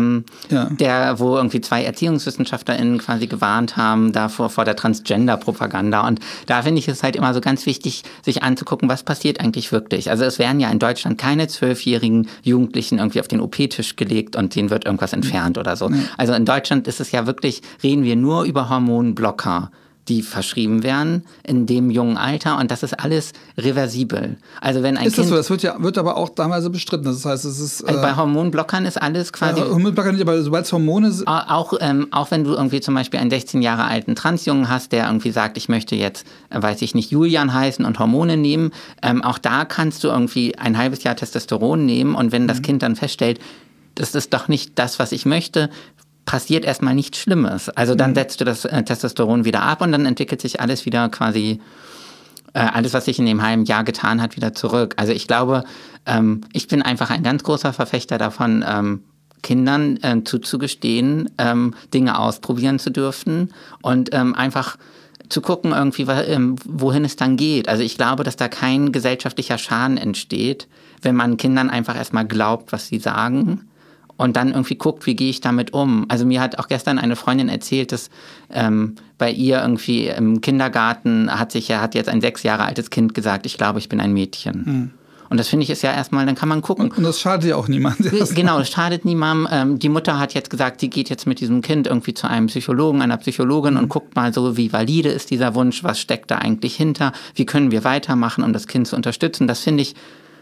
wo irgendwie 2 ErziehungswissenschaftlerInnen quasi gewarnt haben vor der Transgender-Propaganda. Und da finde ich es halt immer so ganz wichtig, sich anzugucken, was passiert eigentlich wirklich. Also es werden ja in Deutschland keine 12-jährigen Jugendlichen irgendwie auf den OP-Tisch gelegt und denen wird irgendwas entfernt oder so. Also in Deutschland ist es ja wirklich, reden wir nur über Hormonblocker, die verschrieben werden in dem jungen Alter und das ist alles reversibel. Also wenn ein Kind, das so? Das wird aber auch damals bestritten. Das heißt, es ist also bei Hormonblockern ist alles quasi. Hormonblocker nicht, aber sobald es Hormone sind. Auch wenn du irgendwie zum Beispiel einen 16 Jahre alten Transjungen hast, der irgendwie sagt, ich möchte jetzt, weiß ich nicht, Julian heißen und Hormone nehmen, auch da kannst du irgendwie ein halbes Jahr Testosteron nehmen und wenn das Kind dann feststellt, das ist doch nicht das, was ich möchte, passiert erstmal nichts Schlimmes. Also dann setzt du das Testosteron wieder ab und dann entwickelt sich alles wieder quasi, alles, was sich in dem halben Jahr getan hat, wieder zurück. Also ich glaube, ich bin einfach ein ganz großer Verfechter davon, Kindern zuzugestehen, Dinge ausprobieren zu dürfen und einfach zu gucken, irgendwie, wohin es dann geht. Also ich glaube, dass da kein gesellschaftlicher Schaden entsteht, wenn man Kindern einfach erstmal glaubt, was sie sagen. Und dann irgendwie guckt, wie gehe ich damit um. Also mir hat auch gestern eine Freundin erzählt, dass bei ihr irgendwie im Kindergarten hat jetzt ein 6 Jahre altes Kind gesagt, ich glaube, ich bin ein Mädchen. Und das finde ich ist ja erstmal, dann kann man gucken. Und das schadet ja auch niemandem. Genau, das schadet niemandem. Die Mutter hat jetzt gesagt, sie geht jetzt mit diesem Kind irgendwie zu einem Psychologen, einer Psychologin und guckt mal so, wie valide ist dieser Wunsch, was steckt da eigentlich hinter, wie können wir weitermachen, um das Kind zu unterstützen. Das finde ich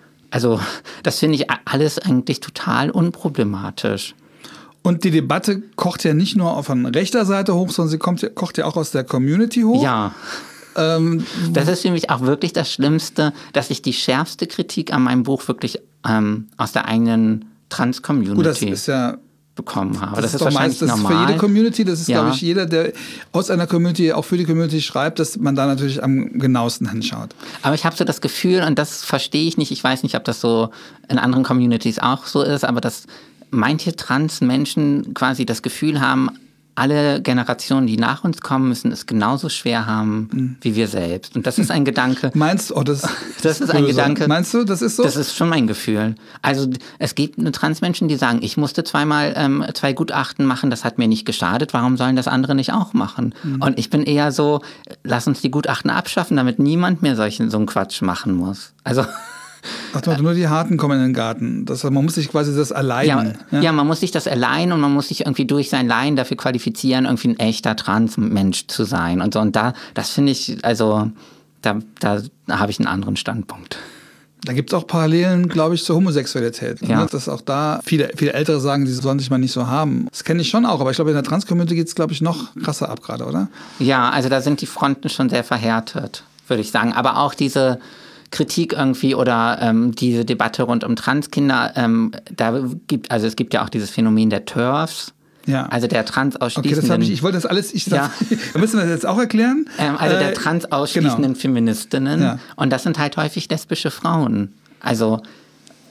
alles eigentlich total unproblematisch. Und die Debatte kocht ja nicht nur von rechter Seite hoch, sondern sie kocht ja auch aus der Community hoch. Ja. Das ist für mich auch wirklich das Schlimmste, dass ich die schärfste Kritik an meinem Buch wirklich aus der eigenen Trans-Community das ist ja bekommen habe. Das ist wahrscheinlich normal. Das ist für jede Community. Das ist, glaube ich, jeder, der aus einer Community auch für die Community schreibt, dass man da natürlich am genauesten hinschaut. Aber ich habe so das Gefühl, und das verstehe ich nicht, ich weiß nicht, ob das so in anderen Communities auch so ist, aber dass manche Trans-Menschen quasi das Gefühl haben, alle Generationen, die nach uns kommen, müssen es genauso schwer haben wie wir selbst. Und das ist ein Gedanke. Meinst du? Oh, das ist ein Gedanke. Meinst du, das ist so? Das ist schon mein Gefühl. Also es gibt Transmenschen, die sagen, ich musste 2 Gutachten machen, das hat mir nicht geschadet, warum sollen das andere nicht auch machen? Und ich bin eher so, lass uns die Gutachten abschaffen, damit niemand mehr so einen Quatsch machen muss. Also Ach, nur die Harten kommen in den Garten. Man muss sich quasi das erleiden. Ja, man muss sich das erleiden und man muss sich irgendwie durch sein Leiden dafür qualifizieren, irgendwie ein echter Transmensch zu sein. Und so. Und das finde ich, also da habe ich einen anderen Standpunkt. Da gibt es auch Parallelen, glaube ich, zur Homosexualität. Ja. Ne? Dass auch da viele Ältere sagen, die sollen sich mal nicht so haben. Das kenne ich schon auch, aber ich glaube, in der Trans-Community geht es, glaube ich, noch krasser ab gerade, oder? Ja, also da sind die Fronten schon sehr verhärtet, würde ich sagen. Aber auch diese Kritik irgendwie oder diese Debatte rund um Transkinder, es gibt ja auch dieses Phänomen der TERFs, also der transausschließenden... Okay, das habe ich wollte das alles... Müssen wir das jetzt auch erklären? Also der transausschließenden Feministinnen und das sind halt häufig lesbische Frauen. Also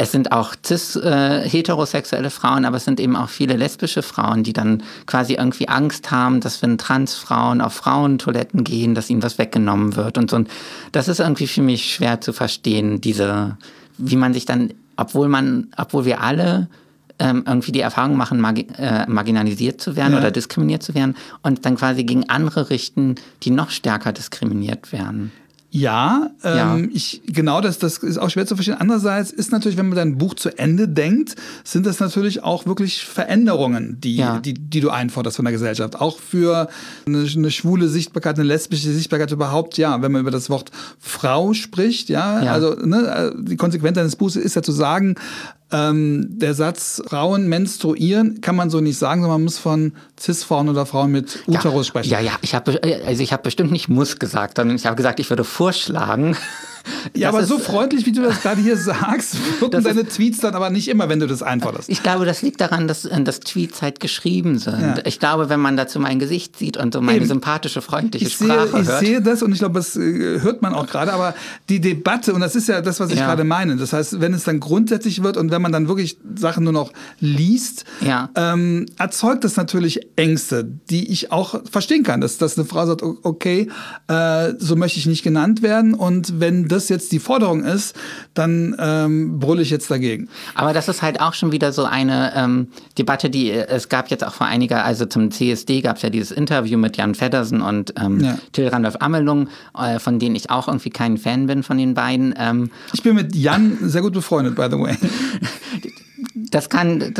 es sind auch cis-heterosexuelle Frauen, aber es sind eben auch viele lesbische Frauen, die dann quasi irgendwie Angst haben, dass wenn Transfrauen auf Frauentoiletten gehen, dass ihnen was weggenommen wird und so. Und das ist irgendwie für mich schwer zu verstehen, wie man sich dann, obwohl wir alle irgendwie die Erfahrung machen, marginalisiert zu werden oder diskriminiert zu werden und dann quasi gegen andere richten, die noch stärker diskriminiert werden. Ja, genau, das ist auch schwer zu verstehen. Andererseits ist natürlich, wenn man dein Buch zu Ende denkt, sind das natürlich auch wirklich Veränderungen, die du einforderst von der Gesellschaft. Auch für eine schwule Sichtbarkeit, eine lesbische Sichtbarkeit überhaupt, wenn man über das Wort Frau spricht, also die Konsequenz deines Buches ist ja zu sagen, der Satz, Frauen menstruieren, kann man so nicht sagen, sondern man muss von Cis-Frauen oder Frauen mit Uterus sprechen. Ja, ich habe bestimmt nicht muss gesagt, sondern ich habe gesagt, ich würde vorschlagen. Ja, aber so freundlich, wie du das gerade hier sagst, wirken deine Tweets dann aber nicht immer, wenn du das einforderst. Ich glaube, das liegt daran, dass Tweets halt geschrieben sind. Ja. Ich glaube, wenn man dazu mein Gesicht sieht und so meine sympathische, freundliche Sprache hört. Ich sehe das und ich glaube, das hört man auch gerade, aber die Debatte, und das ist ja das, was ich gerade meine, das heißt, wenn es dann grundsätzlich wird und wenn man dann wirklich Sachen nur noch liest, erzeugt das natürlich Ängste, die ich auch verstehen kann, dass eine Frau sagt, okay, so möchte ich nicht genannt werden, und wenn das jetzt die Forderung ist, dann brülle ich jetzt dagegen. Aber das ist halt auch schon wieder so eine Debatte, es gab jetzt auch vor einiger, also zum CSD gab es ja dieses Interview mit Jan Feddersen und Till Randolph Amelung, von denen ich auch irgendwie kein Fan bin von den beiden. Ich bin mit Jan sehr gut befreundet, by the way. Das kann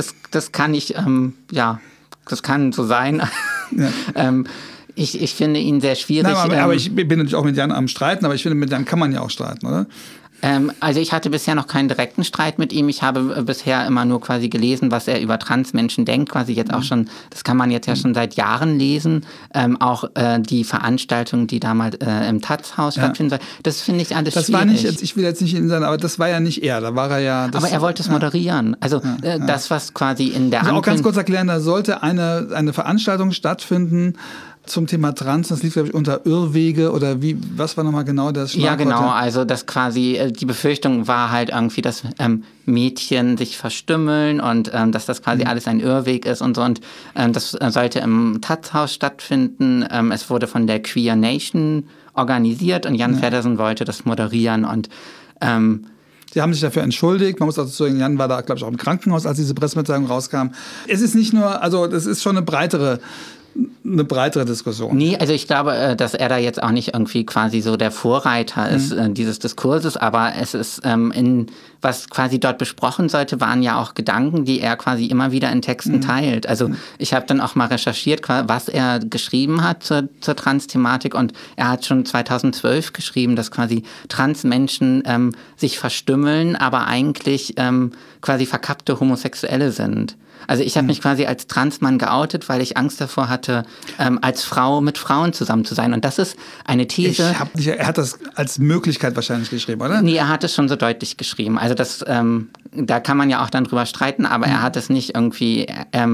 so sein. Ja. Ich finde ihn sehr schwierig. Nein, aber ich bin natürlich auch mit Jan am Streiten, aber ich finde, mit Jan kann man ja auch streiten, oder? Also ich hatte bisher noch keinen direkten Streit mit ihm. Ich habe bisher immer nur quasi gelesen, was er über Transmenschen denkt. Quasi jetzt auch schon, das kann man jetzt ja schon seit Jahren lesen. Auch die Veranstaltung, die damals im Taz-Haus stattfinden soll. Das finde ich alles schwierig. Das war nicht, ich will jetzt nicht in sein, aber das war ja nicht er. Da war er ja. Aber er wollte es moderieren. Also das, was quasi in der Ankündigung. Auch ganz kurz erklären, da sollte eine Veranstaltung stattfinden zum Thema Trans, das lief, glaube ich, unter Irrwege oder was war nochmal genau das Schlagwort? Ja, genau, also das quasi, die Befürchtung war halt irgendwie, dass Mädchen sich verstümmeln und dass das quasi alles ein Irrweg ist und so, und das sollte im Taz-Haus stattfinden. Es wurde von der Queer Nation organisiert und Jan Feddersen wollte das moderieren und Sie haben sich dafür entschuldigt. Man muss auch sagen, Jan war da, glaube ich, auch im Krankenhaus, als diese Pressemitteilung rauskam. Es ist nicht nur, also das ist schon eine breitere Diskussion. Nee, also ich glaube, dass er da jetzt auch nicht irgendwie quasi so der Vorreiter ist dieses Diskurses, aber es ist was quasi dort besprochen sollte, waren ja auch Gedanken, die er quasi immer wieder in Texten teilt. Also ich habe dann auch mal recherchiert, was er geschrieben hat zur Trans-Thematik, und er hat schon 2012 geschrieben, dass quasi Transmenschen sich verstümmeln, aber eigentlich quasi verkappte Homosexuelle sind. Also ich habe mich quasi als Transmann geoutet, weil ich Angst davor hatte, als Frau mit Frauen zusammen zu sein. Und das ist eine These. Er hat das als Möglichkeit wahrscheinlich geschrieben, oder? Nee, er hat es schon so deutlich geschrieben. Also da kann man ja auch dann drüber streiten, aber er hat es nicht irgendwie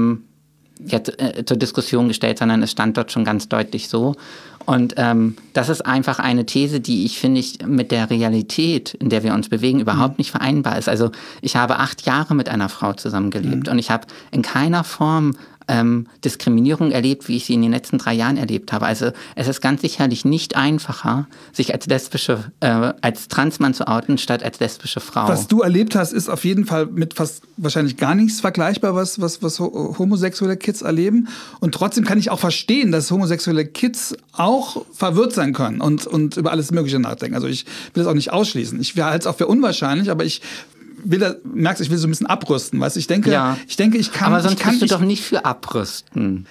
jetzt zur Diskussion gestellt, sondern es stand dort schon ganz deutlich so. Und das ist einfach eine These, die ich mit der Realität, in der wir uns bewegen, überhaupt nicht vereinbar ist. Also ich habe 8 Jahre mit einer Frau zusammengelebt und ich habe in keiner Form Diskriminierung erlebt, wie ich sie in den letzten 3 Jahren erlebt habe. Also es ist ganz sicherlich nicht einfacher, sich als Transmann zu outen, statt als lesbische Frau. Was du erlebt hast, ist auf jeden Fall mit fast wahrscheinlich gar nichts vergleichbar, was homosexuelle Kids erleben. Und trotzdem kann ich auch verstehen, dass homosexuelle Kids auch verwirrt sein können und über alles Mögliche nachdenken. Also ich will das auch nicht ausschließen. Ich halte es auch für unwahrscheinlich, aber ich will so ein bisschen abrüsten, weißt du? Ich denke, ich kann. Aber sonst bist du doch nicht für abrüsten.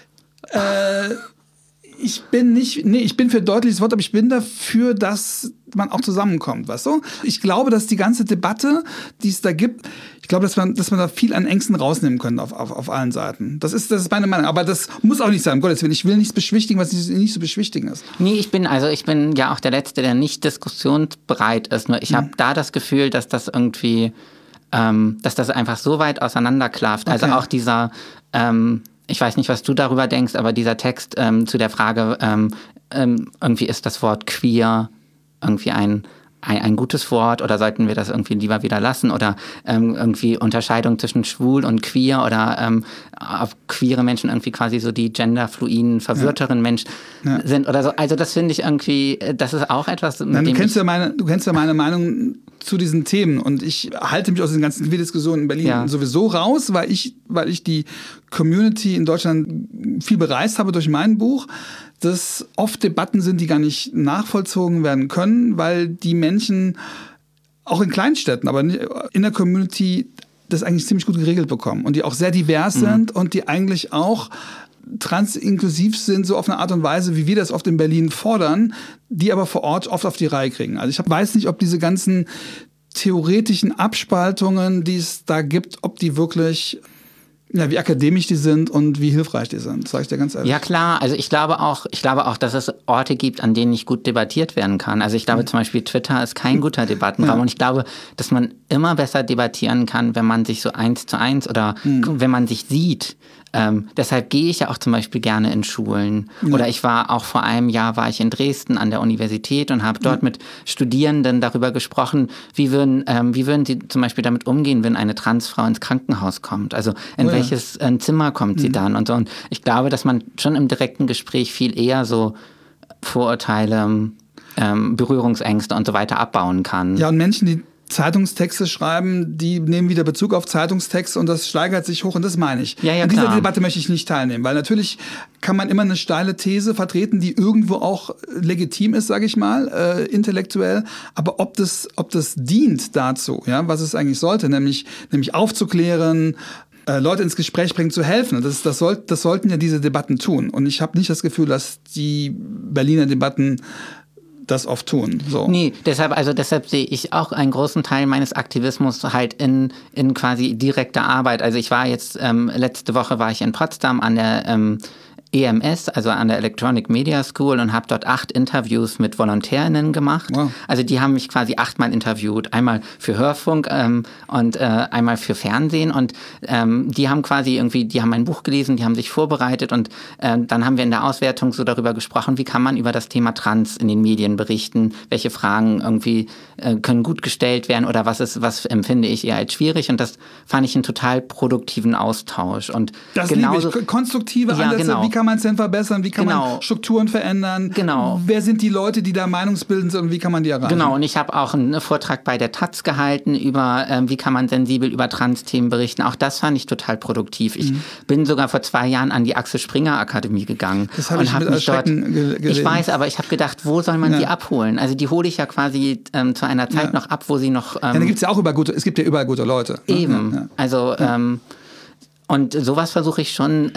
Ich bin für deutliches Wort, aber ich bin dafür, dass man auch zusammenkommt, weißt du? Ich glaube, dass die ganze Debatte, die es da gibt, ich glaube, dass man da viel an Ängsten rausnehmen könnte auf allen Seiten. Das ist meine Meinung. Aber das muss auch nicht sein, um Gottes Willen. Ich will nichts beschwichtigen, was nicht zu beschwichtigen ist. Nee, ich bin ja auch der Letzte, der nicht diskussionsbereit ist. Nur ich habe da das Gefühl, dass das irgendwie, dass das einfach so weit auseinanderklafft. Okay. Also auch dieser, ich weiß nicht, was du darüber denkst, aber dieser Text zu der Frage, irgendwie ist das Wort queer irgendwie ein ein gutes Wort oder sollten wir das irgendwie lieber wieder lassen oder irgendwie Unterscheidung zwischen schwul und queer oder ob queere Menschen irgendwie quasi so die genderfluiden, verwirrteren Menschen sind oder so. Also das finde ich irgendwie, das ist auch etwas, mit dem du kennst ja meine Meinung zu diesen Themen und ich halte mich aus den ganzen Queer-Diskussionen in Berlin sowieso raus, weil ich die Community in Deutschland viel bereist habe durch mein Buch, dass oft Debatten sind, die gar nicht nachvollzogen werden können, weil die Menschen auch in Kleinstädten, aber in der Community das eigentlich ziemlich gut geregelt bekommen und die auch sehr divers sind und die eigentlich auch transinklusiv sind, so auf eine Art und Weise, wie wir das oft in Berlin fordern, die aber vor Ort oft auf die Reihe kriegen. Also ich weiß nicht, ob diese ganzen theoretischen Abspaltungen, die es da gibt, ob die wirklich, wie akademisch die sind und wie hilfreich die sind, sage ich dir ganz ehrlich. Ja klar, also ich glaube auch, dass es Orte gibt, an denen nicht gut debattiert werden kann. Also ich glaube zum Beispiel, Twitter ist kein guter Debattenraum und ich glaube, dass man immer besser debattieren kann, wenn man sich so 1:1 oder wenn man sich sieht. Deshalb gehe ich ja auch zum Beispiel gerne in Schulen. Oder ich war auch vor einem Jahr war ich in Dresden an der Universität und habe dort mit Studierenden darüber gesprochen, wie würden sie zum Beispiel damit umgehen, wenn eine Transfrau ins Krankenhaus kommt. Also in welches Zimmer kommt sie dann und so. Und ich glaube, dass man schon im direkten Gespräch viel eher so Vorurteile, Berührungsängste und so weiter abbauen kann. Ja, und Menschen, die Zeitungstexte schreiben, die nehmen wieder Bezug auf Zeitungstexte und das steigert sich hoch und das meine ich. Ja, An dieser klar. Debatte möchte ich nicht teilnehmen, weil natürlich kann man immer eine steile These vertreten, die irgendwo auch legitim ist, sage ich mal, intellektuell, aber ob das dient dazu, was es eigentlich sollte, nämlich aufzuklären, Leute ins Gespräch bringen, zu helfen. Das sollten ja diese Debatten tun und ich habe nicht das Gefühl, dass die Berliner Debatten das oft tun. So. Nee, deshalb sehe ich auch einen großen Teil meines Aktivismus halt in quasi direkter Arbeit. Also ich war jetzt, letzte Woche war ich in Potsdam an der EMS, also an der Electronic Media School und habe dort 8 Interviews mit VolontärInnen gemacht. Wow. Also die haben mich quasi 8-mal interviewt. Einmal für Hörfunk und einmal für Fernsehen und die haben quasi die haben mein Buch gelesen, die haben sich vorbereitet und dann haben wir in der Auswertung so darüber gesprochen, wie kann man über das Thema Trans in den Medien berichten, welche Fragen irgendwie können gut gestellt werden oder was empfinde ich eher als schwierig und das fand ich einen total produktiven Austausch. Und das liebe ich. Konstruktive Ansätze, genau. Wie kann man es denn verbessern? Wie kann man Strukturen verändern? Genau. Wer sind die Leute, die da meinungsbildend sind und wie kann man die erreichen? Genau, und ich habe auch einen Vortrag bei der Taz gehalten über, wie kann man sensibel über Trans-Themen berichten. Auch das fand ich total produktiv. Ich bin sogar vor 2 Jahren an die Axel Springer Akademie gegangen. Das habe ich mit Erschrecken gelesen. Ich weiß, aber ich habe gedacht, wo soll man die abholen? Also die hole ich ja quasi zu einer Zeit noch ab, wo sie noch... da gibt's ja auch es gibt ja überall gute Leute. Eben, ne? Also... Und sowas versuche ich schon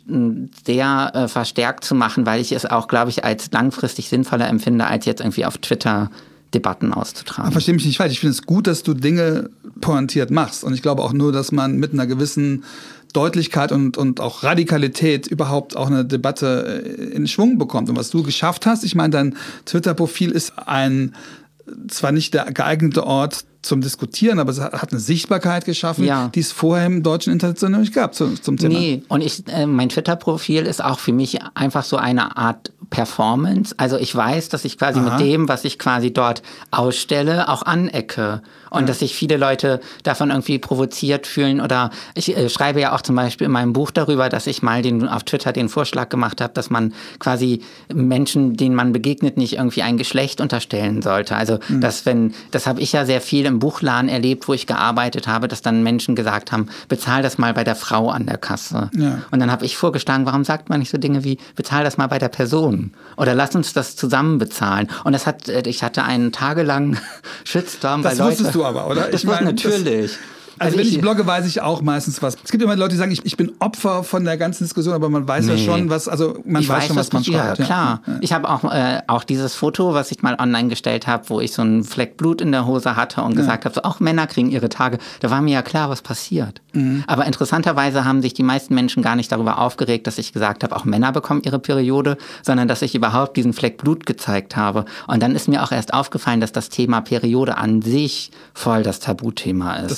sehr verstärkt zu machen, weil ich es auch, glaube ich, als langfristig sinnvoller empfinde, als jetzt irgendwie auf Twitter Debatten auszutragen. Verstehe mich nicht falsch. Ich finde es gut, dass du Dinge pointiert machst. Und ich glaube auch nur, dass man mit einer gewissen Deutlichkeit und auch Radikalität überhaupt auch eine Debatte in Schwung bekommt. Und was du geschafft hast, ich meine, dein Twitter-Profil ist zwar nicht der geeignete Ort zum Diskutieren, aber es hat eine Sichtbarkeit geschaffen, die es vorher im deutschen Internet so nicht gab zum Thema. Nee, und mein Twitter-Profil ist auch für mich einfach so eine Art Performance. Also ich weiß, dass ich quasi mit dem, was ich quasi dort ausstelle, auch anecke. Und dass sich viele Leute davon irgendwie provoziert fühlen. Oder ich schreibe ja auch zum Beispiel in meinem Buch darüber, dass ich mal auf Twitter den Vorschlag gemacht habe, dass man quasi Menschen, denen man begegnet, nicht irgendwie ein Geschlecht unterstellen sollte. Also das habe ich ja sehr viel im Buchladen erlebt, wo ich gearbeitet habe, dass dann Menschen gesagt haben, bezahl das mal bei der Frau an der Kasse. Ja. Und dann habe ich vorgeschlagen, warum sagt man nicht so Dinge wie, bezahl das mal bei der Person? Oder lass uns das zusammen bezahlen. Und ich hatte einen tagelangen Shitstorm bei Leuten. Das wusstest du aber, oder? Das war natürlich. Also wenn ich blogge, weiß ich auch meistens was. Es gibt immer Leute, die sagen, ich bin Opfer von der ganzen Diskussion, aber man weiß ja schon, was man schreibt. Ja, klar. Ja. Ich habe auch dieses Foto, was ich mal online gestellt habe, wo ich so einen Fleck Blut in der Hose hatte und gesagt habe, so, auch Männer kriegen ihre Tage. Da war mir ja klar, was passiert. Aber interessanterweise haben sich die meisten Menschen gar nicht darüber aufgeregt, dass ich gesagt habe, auch Männer bekommen ihre Periode, sondern dass ich überhaupt diesen Fleck Blut gezeigt habe. Und dann ist mir auch erst aufgefallen, dass das Thema Periode an sich voll das Tabuthema ist. Das heißt,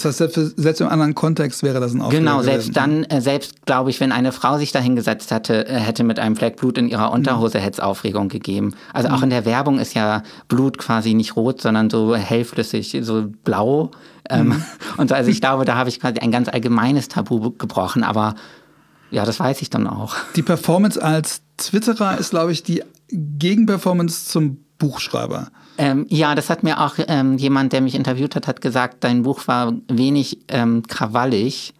selbst im anderen Kontext wäre das ein Aufreger Genau, gewesen. Selbst glaube ich, wenn eine Frau sich da hingesetzt hätte mit einem Fleck Blut in ihrer Unterhose, hätte es Aufregung gegeben. Also auch in der Werbung ist ja Blut quasi nicht rot, sondern so hellflüssig, so blau. Und so, also ich glaube, da habe ich quasi ein ganz allgemeines Tabu gebrochen, aber ja, das weiß ich dann auch. Die Performance als Twitterer ist, glaube ich, die Gegenperformance zum Buchschreiber. Ja, das hat mir auch jemand, der mich interviewt hat gesagt, dein Buch war wenig krawallig.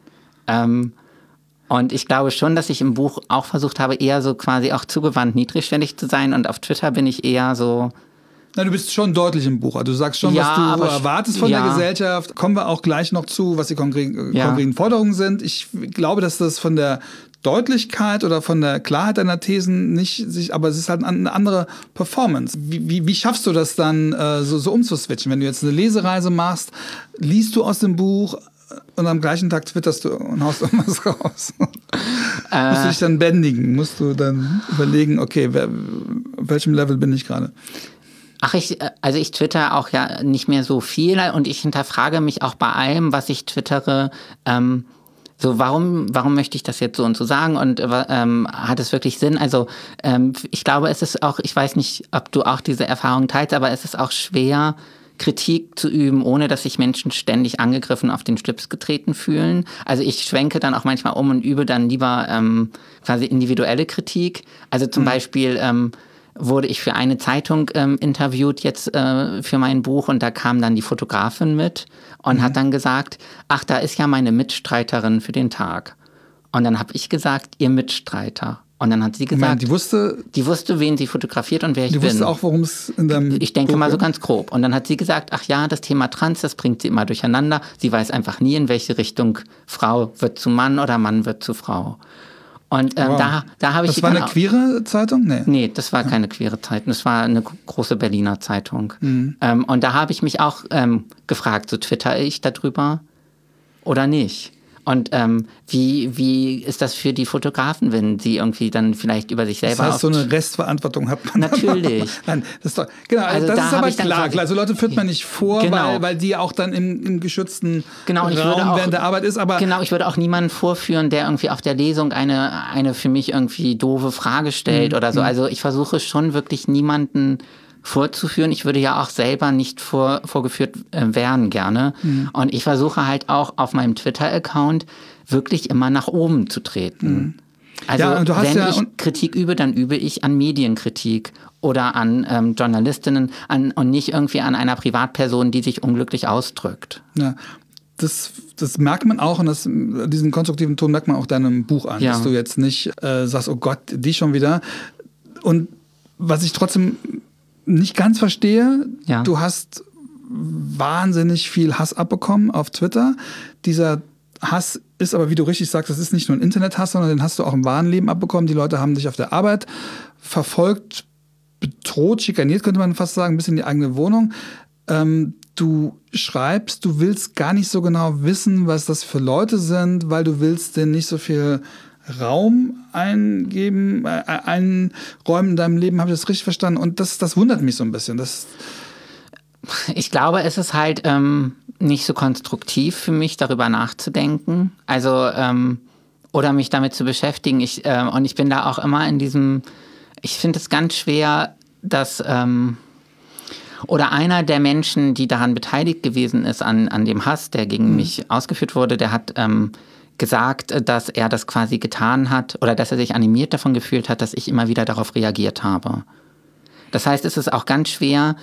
Und ich glaube schon, dass ich im Buch auch versucht habe, eher so quasi auch zugewandt niedrigschwellig zu sein. Und auf Twitter bin ich eher so... Na, du bist schon deutlich im Buch. Du sagst schon, was du erwartest von der Gesellschaft. Kommen wir auch gleich noch zu, was die konkreten Forderungen sind. Ich glaube, dass das von der Deutlichkeit oder von der Klarheit deiner Thesen aber es ist halt eine andere Performance. Wie schaffst du das dann so umzuswitchen? Wenn du jetzt eine Lesereise machst, liest du aus dem Buch und am gleichen Tag twitterst du und haust irgendwas raus. Musst du dich dann bändigen? Musst du dann überlegen, okay, auf welchem Level bin ich gerade? Ach, ich twitter auch ja nicht mehr so viel und ich hinterfrage mich auch bei allem, was ich twittere, so warum möchte ich das jetzt so und so sagen und hat es wirklich Sinn? Also ich glaube, es ist auch, ich weiß nicht, ob du auch diese Erfahrung teilst, aber es ist auch schwer, Kritik zu üben, ohne dass sich Menschen ständig angegriffen auf den Schlips getreten fühlen. Also ich schwenke dann auch manchmal um und übe dann lieber quasi individuelle Kritik. Also zum Beispiel wurde ich für eine Zeitung interviewt jetzt für mein Buch und da kam dann die Fotografin mit und hat dann gesagt, ach, da ist ja meine Mitstreiterin für den Tag. Und dann habe ich gesagt, ihr Mitstreiter. Und dann hat sie gesagt, die wusste, wen sie fotografiert und wer ich bin. Die wusste auch, worum es in deinem Ich denke Buch mal so ganz grob. Und dann hat sie gesagt, ach ja, das Thema Trans, das bringt sie immer durcheinander. Sie weiß einfach nie, in welche Richtung Frau wird zu Mann oder Mann wird zu Frau. Und da habe ich... Das war eine queere Zeitung? Nee, das war keine queere Zeitung. Das war eine große Berliner Zeitung. Und da habe ich mich auch gefragt, so twittere ich darüber oder nicht? Und wie ist das für die Fotografen, wenn sie irgendwie dann vielleicht über sich selber... Das heißt, so eine Restverantwortung hat man. Natürlich. Nein, das ist doch, genau, also das ist aber klar. Also Leute führt man nicht vor, weil die auch dann im geschützten Raum während der Arbeit ist. Aber genau, ich würde auch niemanden vorführen, der irgendwie auf der Lesung eine für mich irgendwie doofe Frage stellt oder so. Also ich versuche schon wirklich niemanden vorzuführen. Ich würde ja auch selber nicht vorgeführt werden gerne. Und ich versuche halt auch auf meinem Twitter-Account wirklich immer nach oben zu treten. Also wenn ich Kritik übe, dann übe ich an Medienkritik oder an Journalistinnen und nicht irgendwie an einer Privatperson, die sich unglücklich ausdrückt. Ja. Das merkt man auch und diesen konstruktiven Ton merkt man auch deinem Buch an, dass du jetzt nicht sagst, oh Gott, die schon wieder. Und was ich trotzdem nicht ganz verstehe, du hast wahnsinnig viel Hass abbekommen auf Twitter. Dieser Hass ist aber, wie du richtig sagst, das ist nicht nur ein Internethass, sondern den hast du auch im wahren Leben abbekommen. Die Leute haben dich auf der Arbeit verfolgt, bedroht, schikaniert, könnte man fast sagen, bis in die eigene Wohnung. Du schreibst, du willst gar nicht so genau wissen, was das für Leute sind, weil du willst denen nicht so viel Raum einräumen in deinem Leben. Habe ich das richtig verstanden? Und das wundert mich so ein bisschen. Ich glaube, es ist halt nicht so konstruktiv für mich, darüber nachzudenken. Also, oder mich damit zu beschäftigen. Und ich bin da auch immer in diesem, ich finde es ganz schwer, dass, oder einer der Menschen, die daran beteiligt gewesen ist, an dem Hass, der gegen mich ausgeführt wurde, der hat gesagt, dass er das quasi getan hat oder dass er sich animiert davon gefühlt hat, dass ich immer wieder darauf reagiert habe. Das heißt, es ist auch ganz schwer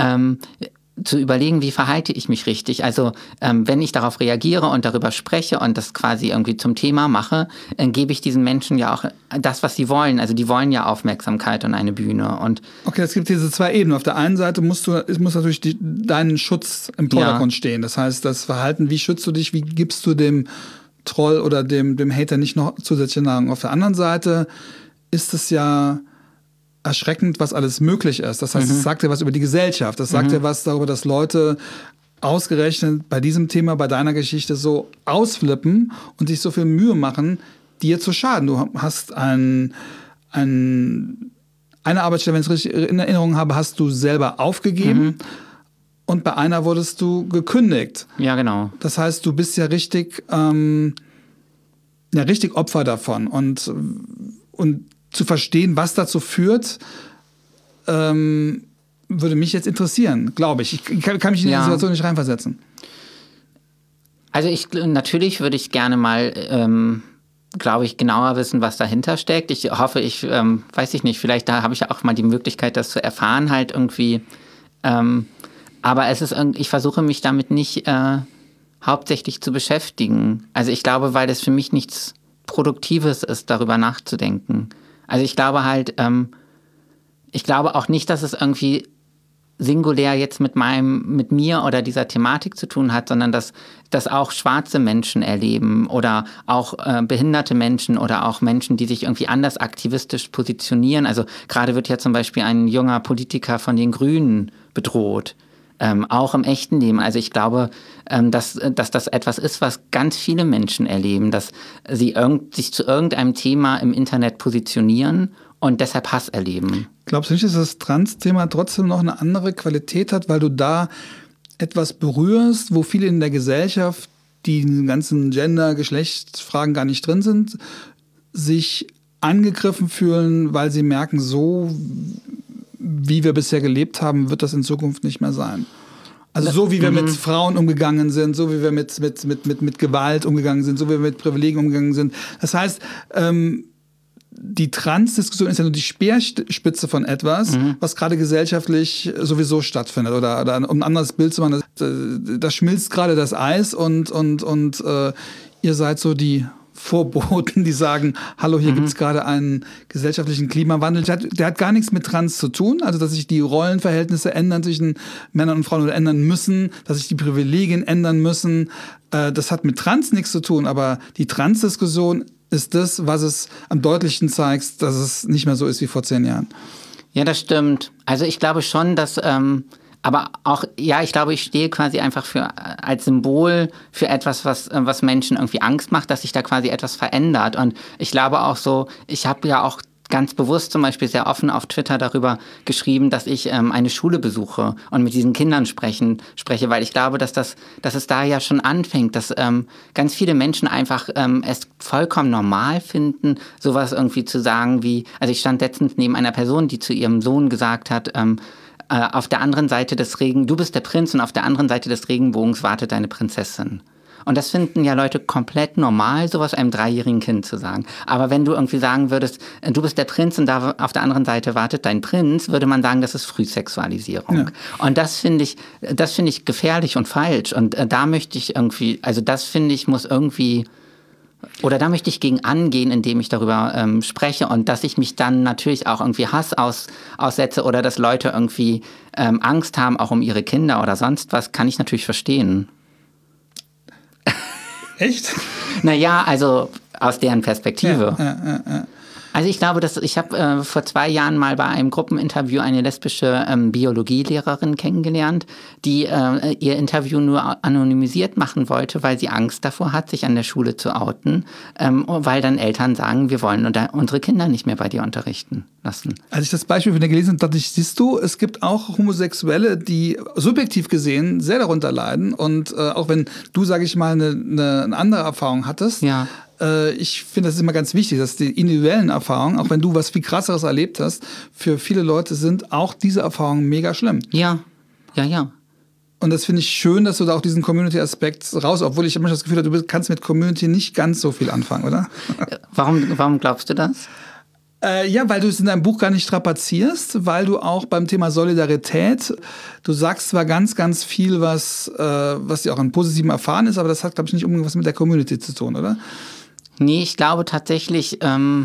zu überlegen, wie verhalte ich mich richtig. Also wenn ich darauf reagiere und darüber spreche und das quasi irgendwie zum Thema mache, gebe ich diesen Menschen ja auch das, was sie wollen. Also die wollen ja Aufmerksamkeit und eine Bühne. Und okay, es gibt diese zwei Ebenen. Auf der einen Seite muss natürlich dein Schutz im Vordergrund stehen. Das heißt, das Verhalten, wie schützt du dich, wie gibst du dem Troll oder dem Hater nicht noch zusätzliche Nahrung. Auf der anderen Seite ist es ja erschreckend, was alles möglich ist. Das heißt, es sagt ja was über die Gesellschaft. Das sagt ja was darüber, dass Leute ausgerechnet bei diesem Thema, bei deiner Geschichte so ausflippen und sich so viel Mühe machen, dir zu schaden. Du hast eine Arbeitsstelle, wenn ich es richtig in Erinnerung habe, hast du selber aufgegeben. und bei einer wurdest du gekündigt. Ja, genau. Das heißt, du bist ja richtig Opfer davon. Und zu verstehen, was dazu führt, würde mich jetzt interessieren, glaube ich. Ich kann mich in die Situation nicht reinversetzen. Also natürlich würde ich gerne mal, glaube ich, genauer wissen, was dahinter steckt. Ich hoffe, weiß ich nicht, vielleicht da habe ich ja auch mal die Möglichkeit, das zu erfahren halt irgendwie. Aber ich versuche mich damit nicht hauptsächlich zu beschäftigen. Also ich glaube, weil das für mich nichts Produktives ist, darüber nachzudenken. Also ich glaube halt, ich glaube auch nicht, dass es irgendwie singulär jetzt mit mir oder dieser Thematik zu tun hat, sondern dass auch schwarze Menschen erleben oder auch behinderte Menschen oder auch Menschen, die sich irgendwie anders aktivistisch positionieren. Also gerade wird ja zum Beispiel ein junger Politiker von den Grünen bedroht. Auch im echten Leben. Also ich glaube, dass das etwas ist, was ganz viele Menschen erleben, dass sie sich zu irgendeinem Thema im Internet positionieren und deshalb Hass erleben. Glaubst du nicht, dass das Trans-Thema trotzdem noch eine andere Qualität hat, weil du da etwas berührst, wo viele in der Gesellschaft, die in den ganzen Gender-Geschlechtsfragen gar nicht drin sind, sich angegriffen fühlen, weil sie merken, so wie wir bisher gelebt haben, wird das in Zukunft nicht mehr sein. Also so wie wir mit Frauen umgegangen sind, so wie wir mit Gewalt umgegangen sind, so wie wir mit Privilegien umgegangen sind. Das heißt, die Trans-Diskussion ist ja nur die Speerspitze von etwas, was gerade gesellschaftlich sowieso stattfindet. Oder um ein anderes Bild zu machen, da schmilzt gerade das Eis und ihr seid so die Vorboten, die sagen, hallo, hier gibt es gerade einen gesellschaftlichen Klimawandel. Der hat gar nichts mit Trans zu tun, also dass sich die Rollenverhältnisse ändern zwischen Männern und Frauen oder ändern müssen, dass sich die Privilegien ändern müssen. Das hat mit Trans nichts zu tun, aber die Trans-Diskussion ist das, was es am deutlichsten zeigt, dass es nicht mehr so ist wie vor 10 Jahren. Ja, das stimmt. Also ich glaube schon, dass aber auch, ja, ich glaube, ich stehe quasi einfach als Symbol für etwas, was Menschen irgendwie Angst macht, dass sich da quasi etwas verändert. Und ich glaube auch so, ich habe ja auch ganz bewusst zum Beispiel sehr offen auf Twitter darüber geschrieben, dass ich eine Schule besuche und mit diesen Kindern spreche, weil ich glaube, dass es da ja schon anfängt, dass ganz viele Menschen einfach es vollkommen normal finden, sowas irgendwie zu sagen wie, also ich stand letztens neben einer Person, die zu ihrem Sohn gesagt hat, auf der anderen Seite des du bist der Prinz und auf der anderen Seite des Regenbogens wartet deine Prinzessin. Und das finden ja Leute komplett normal, sowas einem 3-jährigen Kind zu sagen. Aber wenn du irgendwie sagen würdest, du bist der Prinz und da auf der anderen Seite wartet dein Prinz, würde man sagen, das ist Frühsexualisierung. Ja. Und das finde ich gefährlich und falsch. Und da möchte ich irgendwie, also das finde ich muss irgendwie, oder da möchte ich gegen angehen, indem ich darüber spreche und dass ich mich dann natürlich auch irgendwie Hass aussetze oder dass Leute irgendwie Angst haben, auch um ihre Kinder oder sonst was, kann ich natürlich verstehen. Echt? Naja, also aus deren Perspektive. Ja. Also ich glaube, ich habe vor 2 Jahren mal bei einem Gruppeninterview eine lesbische Biologielehrerin kennengelernt, die ihr Interview nur anonymisiert machen wollte, weil sie Angst davor hat, sich an der Schule zu outen, weil dann Eltern sagen, wir wollen unsere Kinder nicht mehr bei dir unterrichten lassen. Als ich das Beispiel von dir gelesen habe, dachte ich, siehst du, es gibt auch Homosexuelle, die subjektiv gesehen sehr darunter leiden und auch wenn du, sage ich mal, eine andere Erfahrung hattest, ja. Ich finde, das ist immer ganz wichtig, dass die individuellen Erfahrungen, auch wenn du was viel Krasseres erlebt hast, für viele Leute sind auch diese Erfahrungen mega schlimm. Ja. Und das finde ich schön, dass du da auch diesen Community-Aspekt obwohl ich manchmal das Gefühl habe, du kannst mit Community nicht ganz so viel anfangen, oder? Warum glaubst du das? Ja, weil du es in deinem Buch gar nicht strapazierst, weil du auch beim Thema Solidarität, du sagst zwar ganz, ganz viel, was dir auch an positiven erfahren ist, aber das hat, glaube ich, nicht unbedingt was mit der Community zu tun, oder? Nee, ich glaube tatsächlich,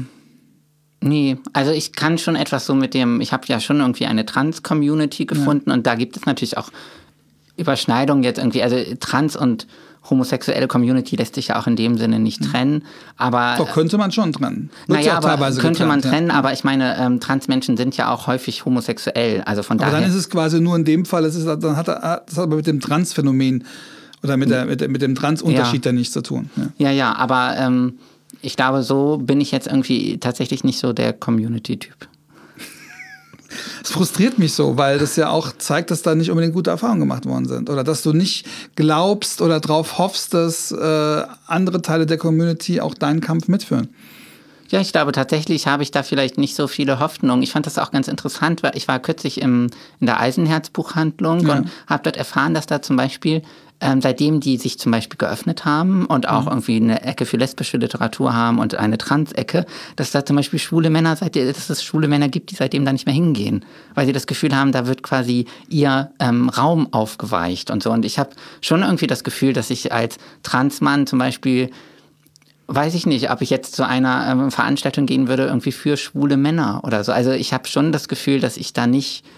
also ich kann schon etwas so ich habe ja schon irgendwie eine Trans-Community gefunden und da gibt es natürlich auch Überschneidungen jetzt irgendwie, also Trans- und homosexuelle Community lässt sich ja auch in dem Sinne nicht trennen, aber... Doch, könnte man schon trennen. Naja, aber könnte man trennen, aber ich meine, Transmenschen sind ja auch häufig homosexuell, also von daher... Aber dann ist es quasi nur in dem Fall, das hat aber mit dem Trans-Phänomen oder mit dem Trans-Unterschied dann nichts zu tun. Ja, aber ich glaube, so bin ich jetzt irgendwie tatsächlich nicht so der Community-Typ. Es frustriert mich so, weil das ja auch zeigt, dass da nicht unbedingt gute Erfahrungen gemacht worden sind. Oder dass du nicht glaubst oder darauf hoffst, dass andere Teile der Community auch deinen Kampf mitführen. Ja, ich glaube, tatsächlich habe ich da vielleicht nicht so viele Hoffnungen. Ich fand das auch ganz interessant, weil ich war kürzlich in der Eisenherz-Buchhandlung und habe dort erfahren, dass da zum Beispiel, seitdem die sich zum Beispiel geöffnet haben und auch irgendwie eine Ecke für lesbische Literatur haben und eine Trans-Ecke, dass da zum Beispiel dass es schwule Männer gibt, die seitdem da nicht mehr hingehen, weil sie das Gefühl haben, da wird quasi ihr Raum aufgeweicht und so. Und ich habe schon irgendwie das Gefühl, dass ich als Transmann zum Beispiel, weiß ich nicht, ob ich jetzt zu einer Veranstaltung gehen würde, irgendwie für schwule Männer oder so. Also ich habe schon das Gefühl, dass ich da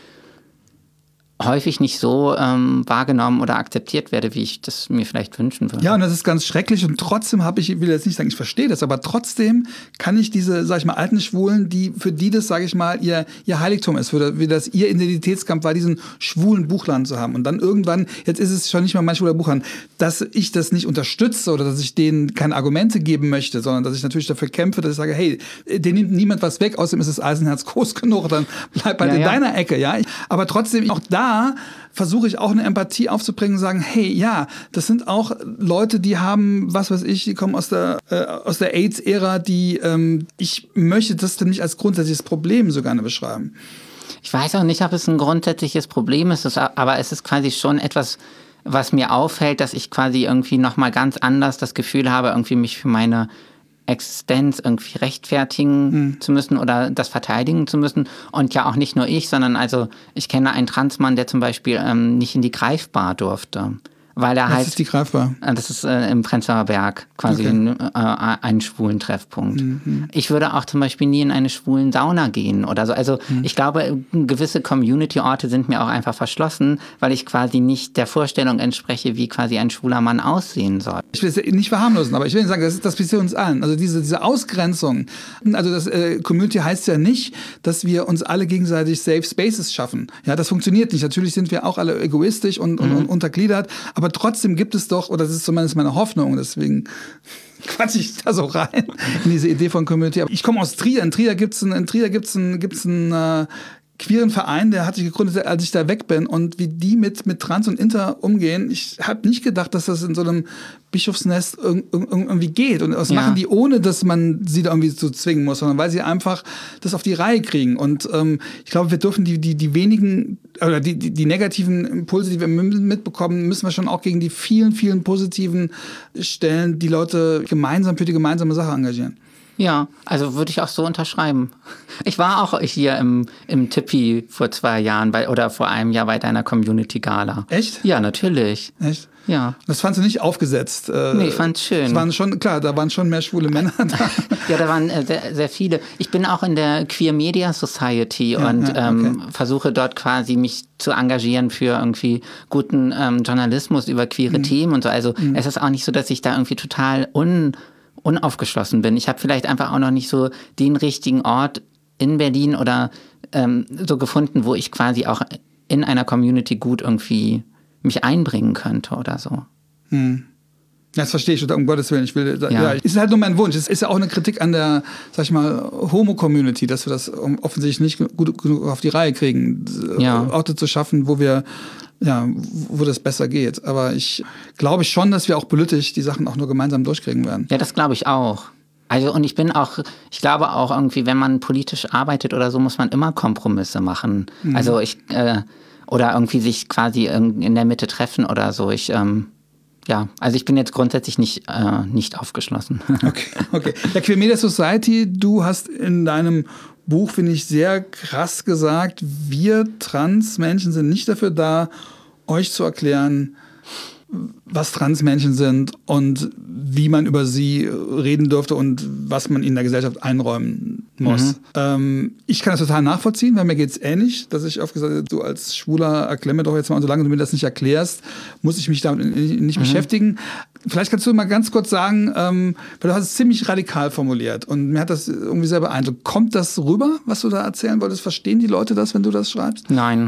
häufig nicht so wahrgenommen oder akzeptiert werde, wie ich das mir vielleicht wünschen würde. Ja, und das ist ganz schrecklich und trotzdem ich will jetzt nicht sagen, ich verstehe das, aber trotzdem kann ich diese, sag ich mal, alten Schwulen, für die das, sag ich mal, ihr Heiligtum ist, wie das ihr Identitätskampf war, diesen schwulen Buchladen zu haben. Und dann irgendwann, jetzt ist es schon nicht mehr mein schwuler Buchladen, dass ich das nicht unterstütze oder dass ich denen keine Argumente geben möchte, sondern dass ich natürlich dafür kämpfe, dass ich sage, hey, denen nimmt niemand was weg, außerdem ist das Eisenherz groß genug, dann bleib halt in deiner Ecke, ja. Aber trotzdem, auch da versuche ich auch eine Empathie aufzubringen und sagen, hey, ja, das sind auch Leute, die haben, was weiß ich, die kommen aus der AIDS-Ära, ich möchte das denn nicht als grundsätzliches Problem so gerne beschreiben. Ich weiß auch nicht, ob es ein grundsätzliches Problem ist, aber es ist quasi schon etwas, was mir auffällt, dass ich quasi irgendwie nochmal ganz anders das Gefühl habe, irgendwie mich für meine Existenz irgendwie rechtfertigen zu müssen oder das verteidigen zu müssen. Und ja auch nicht nur ich, sondern also ich kenne einen Transmann, der zum Beispiel nicht in die Greifbar durfte. Weil er Was ist die Greifbar? Das ist im Prenzlauer Berg quasi ein schwulen Treffpunkt. Ich würde auch zum Beispiel nie in eine schwulen Sauna gehen oder so. Also ich glaube, gewisse Community-Orte sind mir auch einfach verschlossen, weil ich quasi nicht der Vorstellung entspreche, wie quasi ein schwuler Mann aussehen soll. Ich will es nicht verharmlosen, aber ich will sagen, das passiert uns allen. Also diese Ausgrenzung, also das Community heißt ja nicht, dass wir uns alle gegenseitig Safe Spaces schaffen. Ja, das funktioniert nicht. Natürlich sind wir auch alle egoistisch und untergliedert, aber trotzdem gibt es doch, oder das ist zumindest meine Hoffnung, deswegen quatsch ich da so rein in diese Idee von Community. Ich komme aus Trier. In Trier gibt's einen queeren Verein, der hat sich gegründet, als ich da weg bin, und wie die mit Trans und Inter umgehen. Ich habe nicht gedacht, dass das in so einem Bischofsnest irgendwie geht. Und das machen die, ohne dass man sie da irgendwie so zwingen muss, sondern weil sie einfach das auf die Reihe kriegen. Und ich glaube, wir dürfen die wenigen oder die negativen Impulse, die wir mitbekommen, müssen wir schon auch gegen die vielen, vielen positiven Stellen die Leute gemeinsam für die gemeinsame Sache engagieren. Ja, also würde ich auch so unterschreiben. Ich war auch hier im Tippi vor 2 Jahren oder vor einem Jahr bei deiner Community-Gala. Echt? Ja, natürlich. Echt? Ja. Das fandst du nicht aufgesetzt? Nee, ich fand's schön. Da waren schon mehr schwule Männer da. Ja, da waren sehr, sehr viele. Ich bin auch in der Queer Media Society und versuche dort quasi mich zu engagieren für irgendwie guten Journalismus über queere Themen und so. Also es ist auch nicht so, dass ich da irgendwie total unaufgeschlossen bin. Ich habe vielleicht einfach auch noch nicht so den richtigen Ort in Berlin oder so gefunden, wo ich quasi auch in einer Community gut irgendwie mich einbringen könnte oder so. Das verstehe ich, um Gottes Willen. Ist halt nur mein Wunsch. Es ist ja auch eine Kritik an der, sag ich mal, Homo-Community, dass wir das offensichtlich nicht gut genug auf die Reihe kriegen, Orte zu schaffen, wo das besser geht. Aber ich glaube schon, dass wir auch politisch die Sachen auch nur gemeinsam durchkriegen werden. Ja, das glaube ich auch. Also, und ich glaube auch irgendwie, wenn man politisch arbeitet oder so, muss man immer Kompromisse machen. Also oder irgendwie sich quasi in der Mitte treffen oder so. Also ich bin jetzt grundsätzlich nicht aufgeschlossen. Okay. Ja, Queer Media Society, du hast in deinem Buch, finde ich, sehr krass gesagt, wir Transmenschen sind nicht dafür da, euch zu erklären, was Transmenschen sind und wie man über sie reden dürfte und was man in der Gesellschaft einräumen muss. Ich kann das total nachvollziehen, weil mir geht's ähnlich, dass ich oft gesagt habe, du als Schwuler erklär mir doch jetzt mal, und solange du mir das nicht erklärst, muss ich mich damit nicht beschäftigen. Vielleicht kannst du mal ganz kurz sagen, weil du hast es ziemlich radikal formuliert und mir hat das irgendwie sehr beeindruckt. Kommt das rüber, was du da erzählen wolltest? Verstehen die Leute das, wenn du das schreibst? Nein.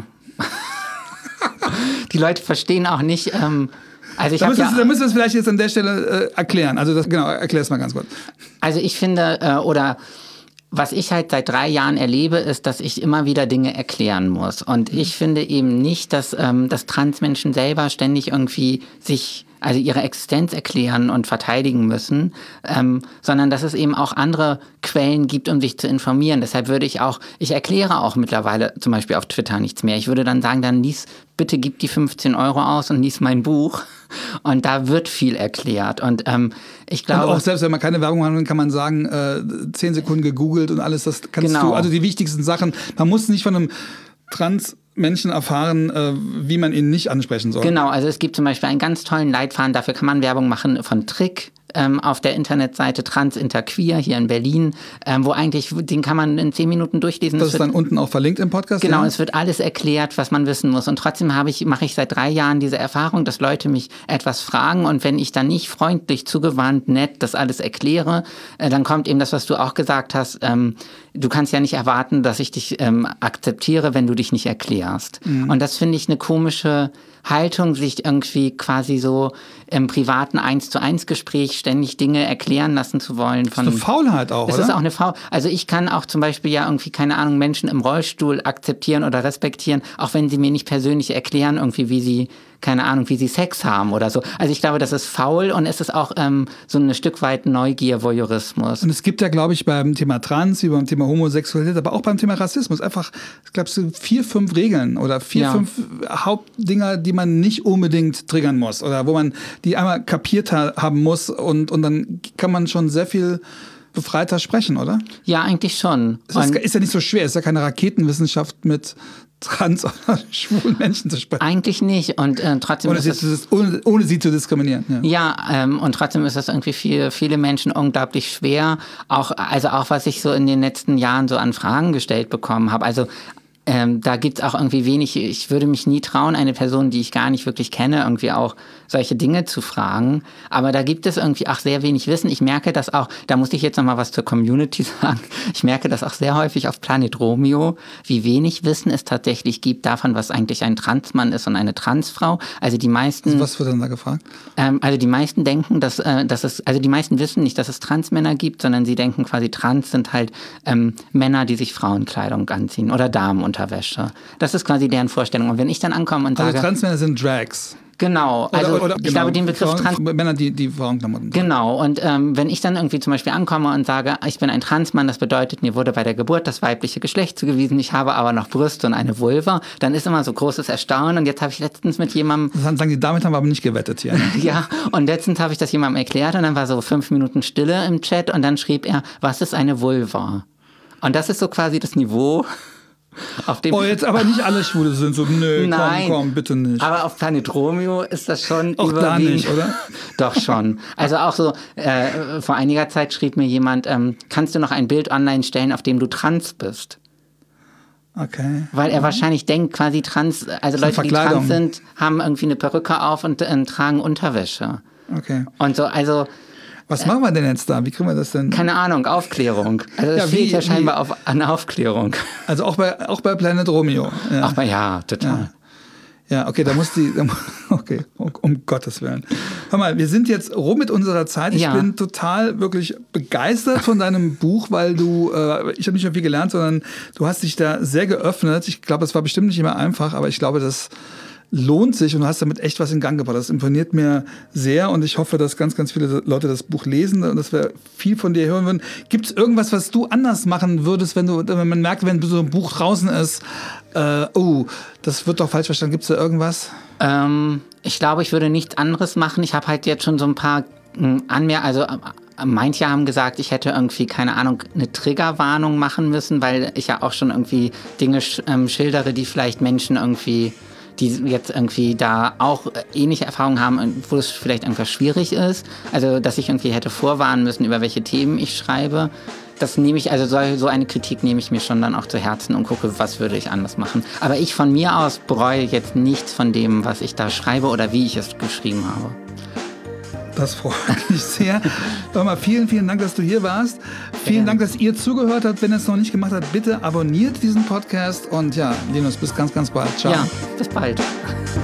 Die Leute verstehen auch nicht. Da müssen wir es vielleicht jetzt an der Stelle erklären. Also erklär es mal ganz kurz. Also ich finde, was ich halt seit 3 Jahren erlebe, ist, dass ich immer wieder Dinge erklären muss. Und ich finde eben nicht, dass Transmenschen selber ständig irgendwie also ihre Existenz erklären und verteidigen müssen, sondern dass es eben auch andere Quellen gibt, um sich zu informieren. Deshalb ich erkläre auch mittlerweile zum Beispiel auf Twitter nichts mehr. Ich würde dann sagen, bitte gib die 15 € aus und lies mein Buch. Und da wird viel erklärt. Und ich glaube... Und auch selbst wenn man keine Werbung hat, kann man sagen, 10 Sekunden gegoogelt und alles, das kannst du, also die wichtigsten Sachen. Man muss nicht von einem Menschen erfahren, wie man ihn nicht ansprechen soll. Genau, also es gibt zum Beispiel einen ganz tollen Leitfaden, dafür kann man Werbung machen von Trick auf der Internetseite Transinterqueer hier in Berlin, den kann man in 10 Minuten durchlesen. Das ist dann unten auch verlinkt im Podcast? Genau, ja? Es wird alles erklärt, was man wissen muss. Und trotzdem mache ich seit 3 Jahren diese Erfahrung, dass Leute mich etwas fragen und wenn ich dann nicht freundlich, zugewandt, nett das alles erkläre, dann kommt eben das, was du auch gesagt hast, du kannst ja nicht erwarten, dass ich dich akzeptiere, wenn du dich nicht erklärst. Mhm. Und das finde ich eine komische Haltung, sich irgendwie quasi so im privaten 1:1 Gespräch ständig Dinge erklären lassen zu wollen. Das ist eine Faulheit auch, oder? Das ist auch eine Faulheit. Also ich kann auch zum Beispiel ja irgendwie, keine Ahnung, Menschen im Rollstuhl akzeptieren oder respektieren, auch wenn sie mir nicht persönlich erklären, irgendwie, wie sie Sex haben oder so. Also ich glaube, das ist faul und es ist auch so ein Stück weit Neugier, Voyeurismus. Und es gibt ja, glaube ich, beim Thema Trans, wie beim Thema Homosexualität, aber auch beim Thema Rassismus einfach, ich glaube, so 4, 5 Regeln oder 4, 5 Hauptdinger, die man nicht unbedingt triggern muss oder wo man die einmal kapiert haben muss und dann kann man schon sehr viel befreiter sprechen, oder? Ja, eigentlich schon. Es ist ja nicht so schwer, es ist ja keine Raketenwissenschaft mit trans- oder schwulen Menschen zu sprechen. Eigentlich nicht. Und trotzdem ohne sie zu diskriminieren. Ja, und trotzdem ist das irgendwie für viele Menschen unglaublich schwer. Auch was ich so in den letzten Jahren so an Fragen gestellt bekommen habe. Also da gibt's auch irgendwie wenig, ich würde mich nie trauen, eine Person, die ich gar nicht wirklich kenne, irgendwie auch solche Dinge zu fragen. Aber da gibt es irgendwie auch sehr wenig Wissen. Ich merke das auch, da muss ich jetzt noch mal was zur Community sagen, ich merke das auch sehr häufig auf Planet Romeo, wie wenig Wissen es tatsächlich gibt davon, was eigentlich ein Transmann ist und eine Transfrau. Also die meisten... Also was wird denn da gefragt? Also die meisten denken, die meisten wissen nicht, dass es Transmänner gibt, sondern sie denken quasi, Trans sind halt Männer, die sich Frauenkleidung anziehen oder Damenunterwäsche. Das ist quasi deren Vorstellung. Und wenn ich dann ankomme und sage... Also Transmänner sind Drags. Genau, ich glaube, den Begriff Männer, die Frauenklamotten. Genau, und wenn ich dann irgendwie zum Beispiel ankomme und sage, ich bin ein Transmann, das bedeutet, mir wurde bei der Geburt das weibliche Geschlecht zugewiesen, ich habe aber noch Brüste und eine Vulva, dann ist immer so großes Erstaunen. Und jetzt habe ich letztens mit jemandem... Das sagen die, damit haben wir aber nicht gewettet hier. Ja, und letztens habe ich das jemandem erklärt und dann war so 5 Minuten Stille im Chat und dann schrieb er, was ist eine Vulva? Und das ist so quasi das Niveau... jetzt aber nicht alle Schwule sind so, nö, nein, komm, bitte nicht. Aber auf Planet Romeo ist das schon auch da nicht, oder? Doch schon. Also auch so, vor einiger Zeit schrieb mir jemand, kannst du noch ein Bild online stellen, auf dem du trans bist? Okay. Weil er wahrscheinlich denkt, quasi trans, also Leute, die trans sind, haben irgendwie eine Perücke auf und tragen Unterwäsche. Okay. Und so, also... Was machen wir denn jetzt da? Wie kriegen wir das denn? Keine Ahnung, Aufklärung. Also es fehlt ja scheinbar an Aufklärung. Also auch bei Planet Romeo. Ja. Ja, total. Ja, okay, okay, um Gottes Willen. Hör mal, wir sind jetzt rum mit unserer Zeit. Ich bin total wirklich begeistert von deinem Buch, weil ich habe nicht nur viel gelernt, sondern du hast dich da sehr geöffnet. Ich glaube, es war bestimmt nicht immer einfach, aber ich glaube, das lohnt sich und du hast damit echt was in Gang gebracht. Das imponiert mir sehr und ich hoffe, dass ganz, ganz viele Leute das Buch lesen und dass wir viel von dir hören würden. Gibt es irgendwas, was du anders machen würdest, wenn man merkt, wenn so ein Buch draußen ist, das wird doch falsch verstanden. Gibt es da irgendwas? Ich glaube, ich würde nichts anderes machen. Ich habe halt jetzt schon so ein paar manche haben gesagt, ich hätte irgendwie, keine Ahnung, eine Triggerwarnung machen müssen, weil ich ja auch schon irgendwie Dinge schildere, die vielleicht Menschen irgendwie, die jetzt irgendwie da auch ähnliche Erfahrungen haben, wo es vielleicht einfach schwierig ist. Also, dass ich irgendwie hätte vorwarnen müssen, über welche Themen ich schreibe. Das nehme ich, also so eine Kritik nehme ich mir schon dann auch zu Herzen und gucke, was würde ich anders machen. Aber ich von mir aus bereue jetzt nichts von dem, was ich da schreibe oder wie ich es geschrieben habe. Das freut mich sehr. Nochmal vielen, vielen Dank, dass du hier warst. Vielen Dank, dass ihr zugehört habt. Wenn ihr es noch nicht gemacht habt, bitte abonniert diesen Podcast. Und ja, Linus, bis ganz, ganz bald. Ciao. Ja, bis bald.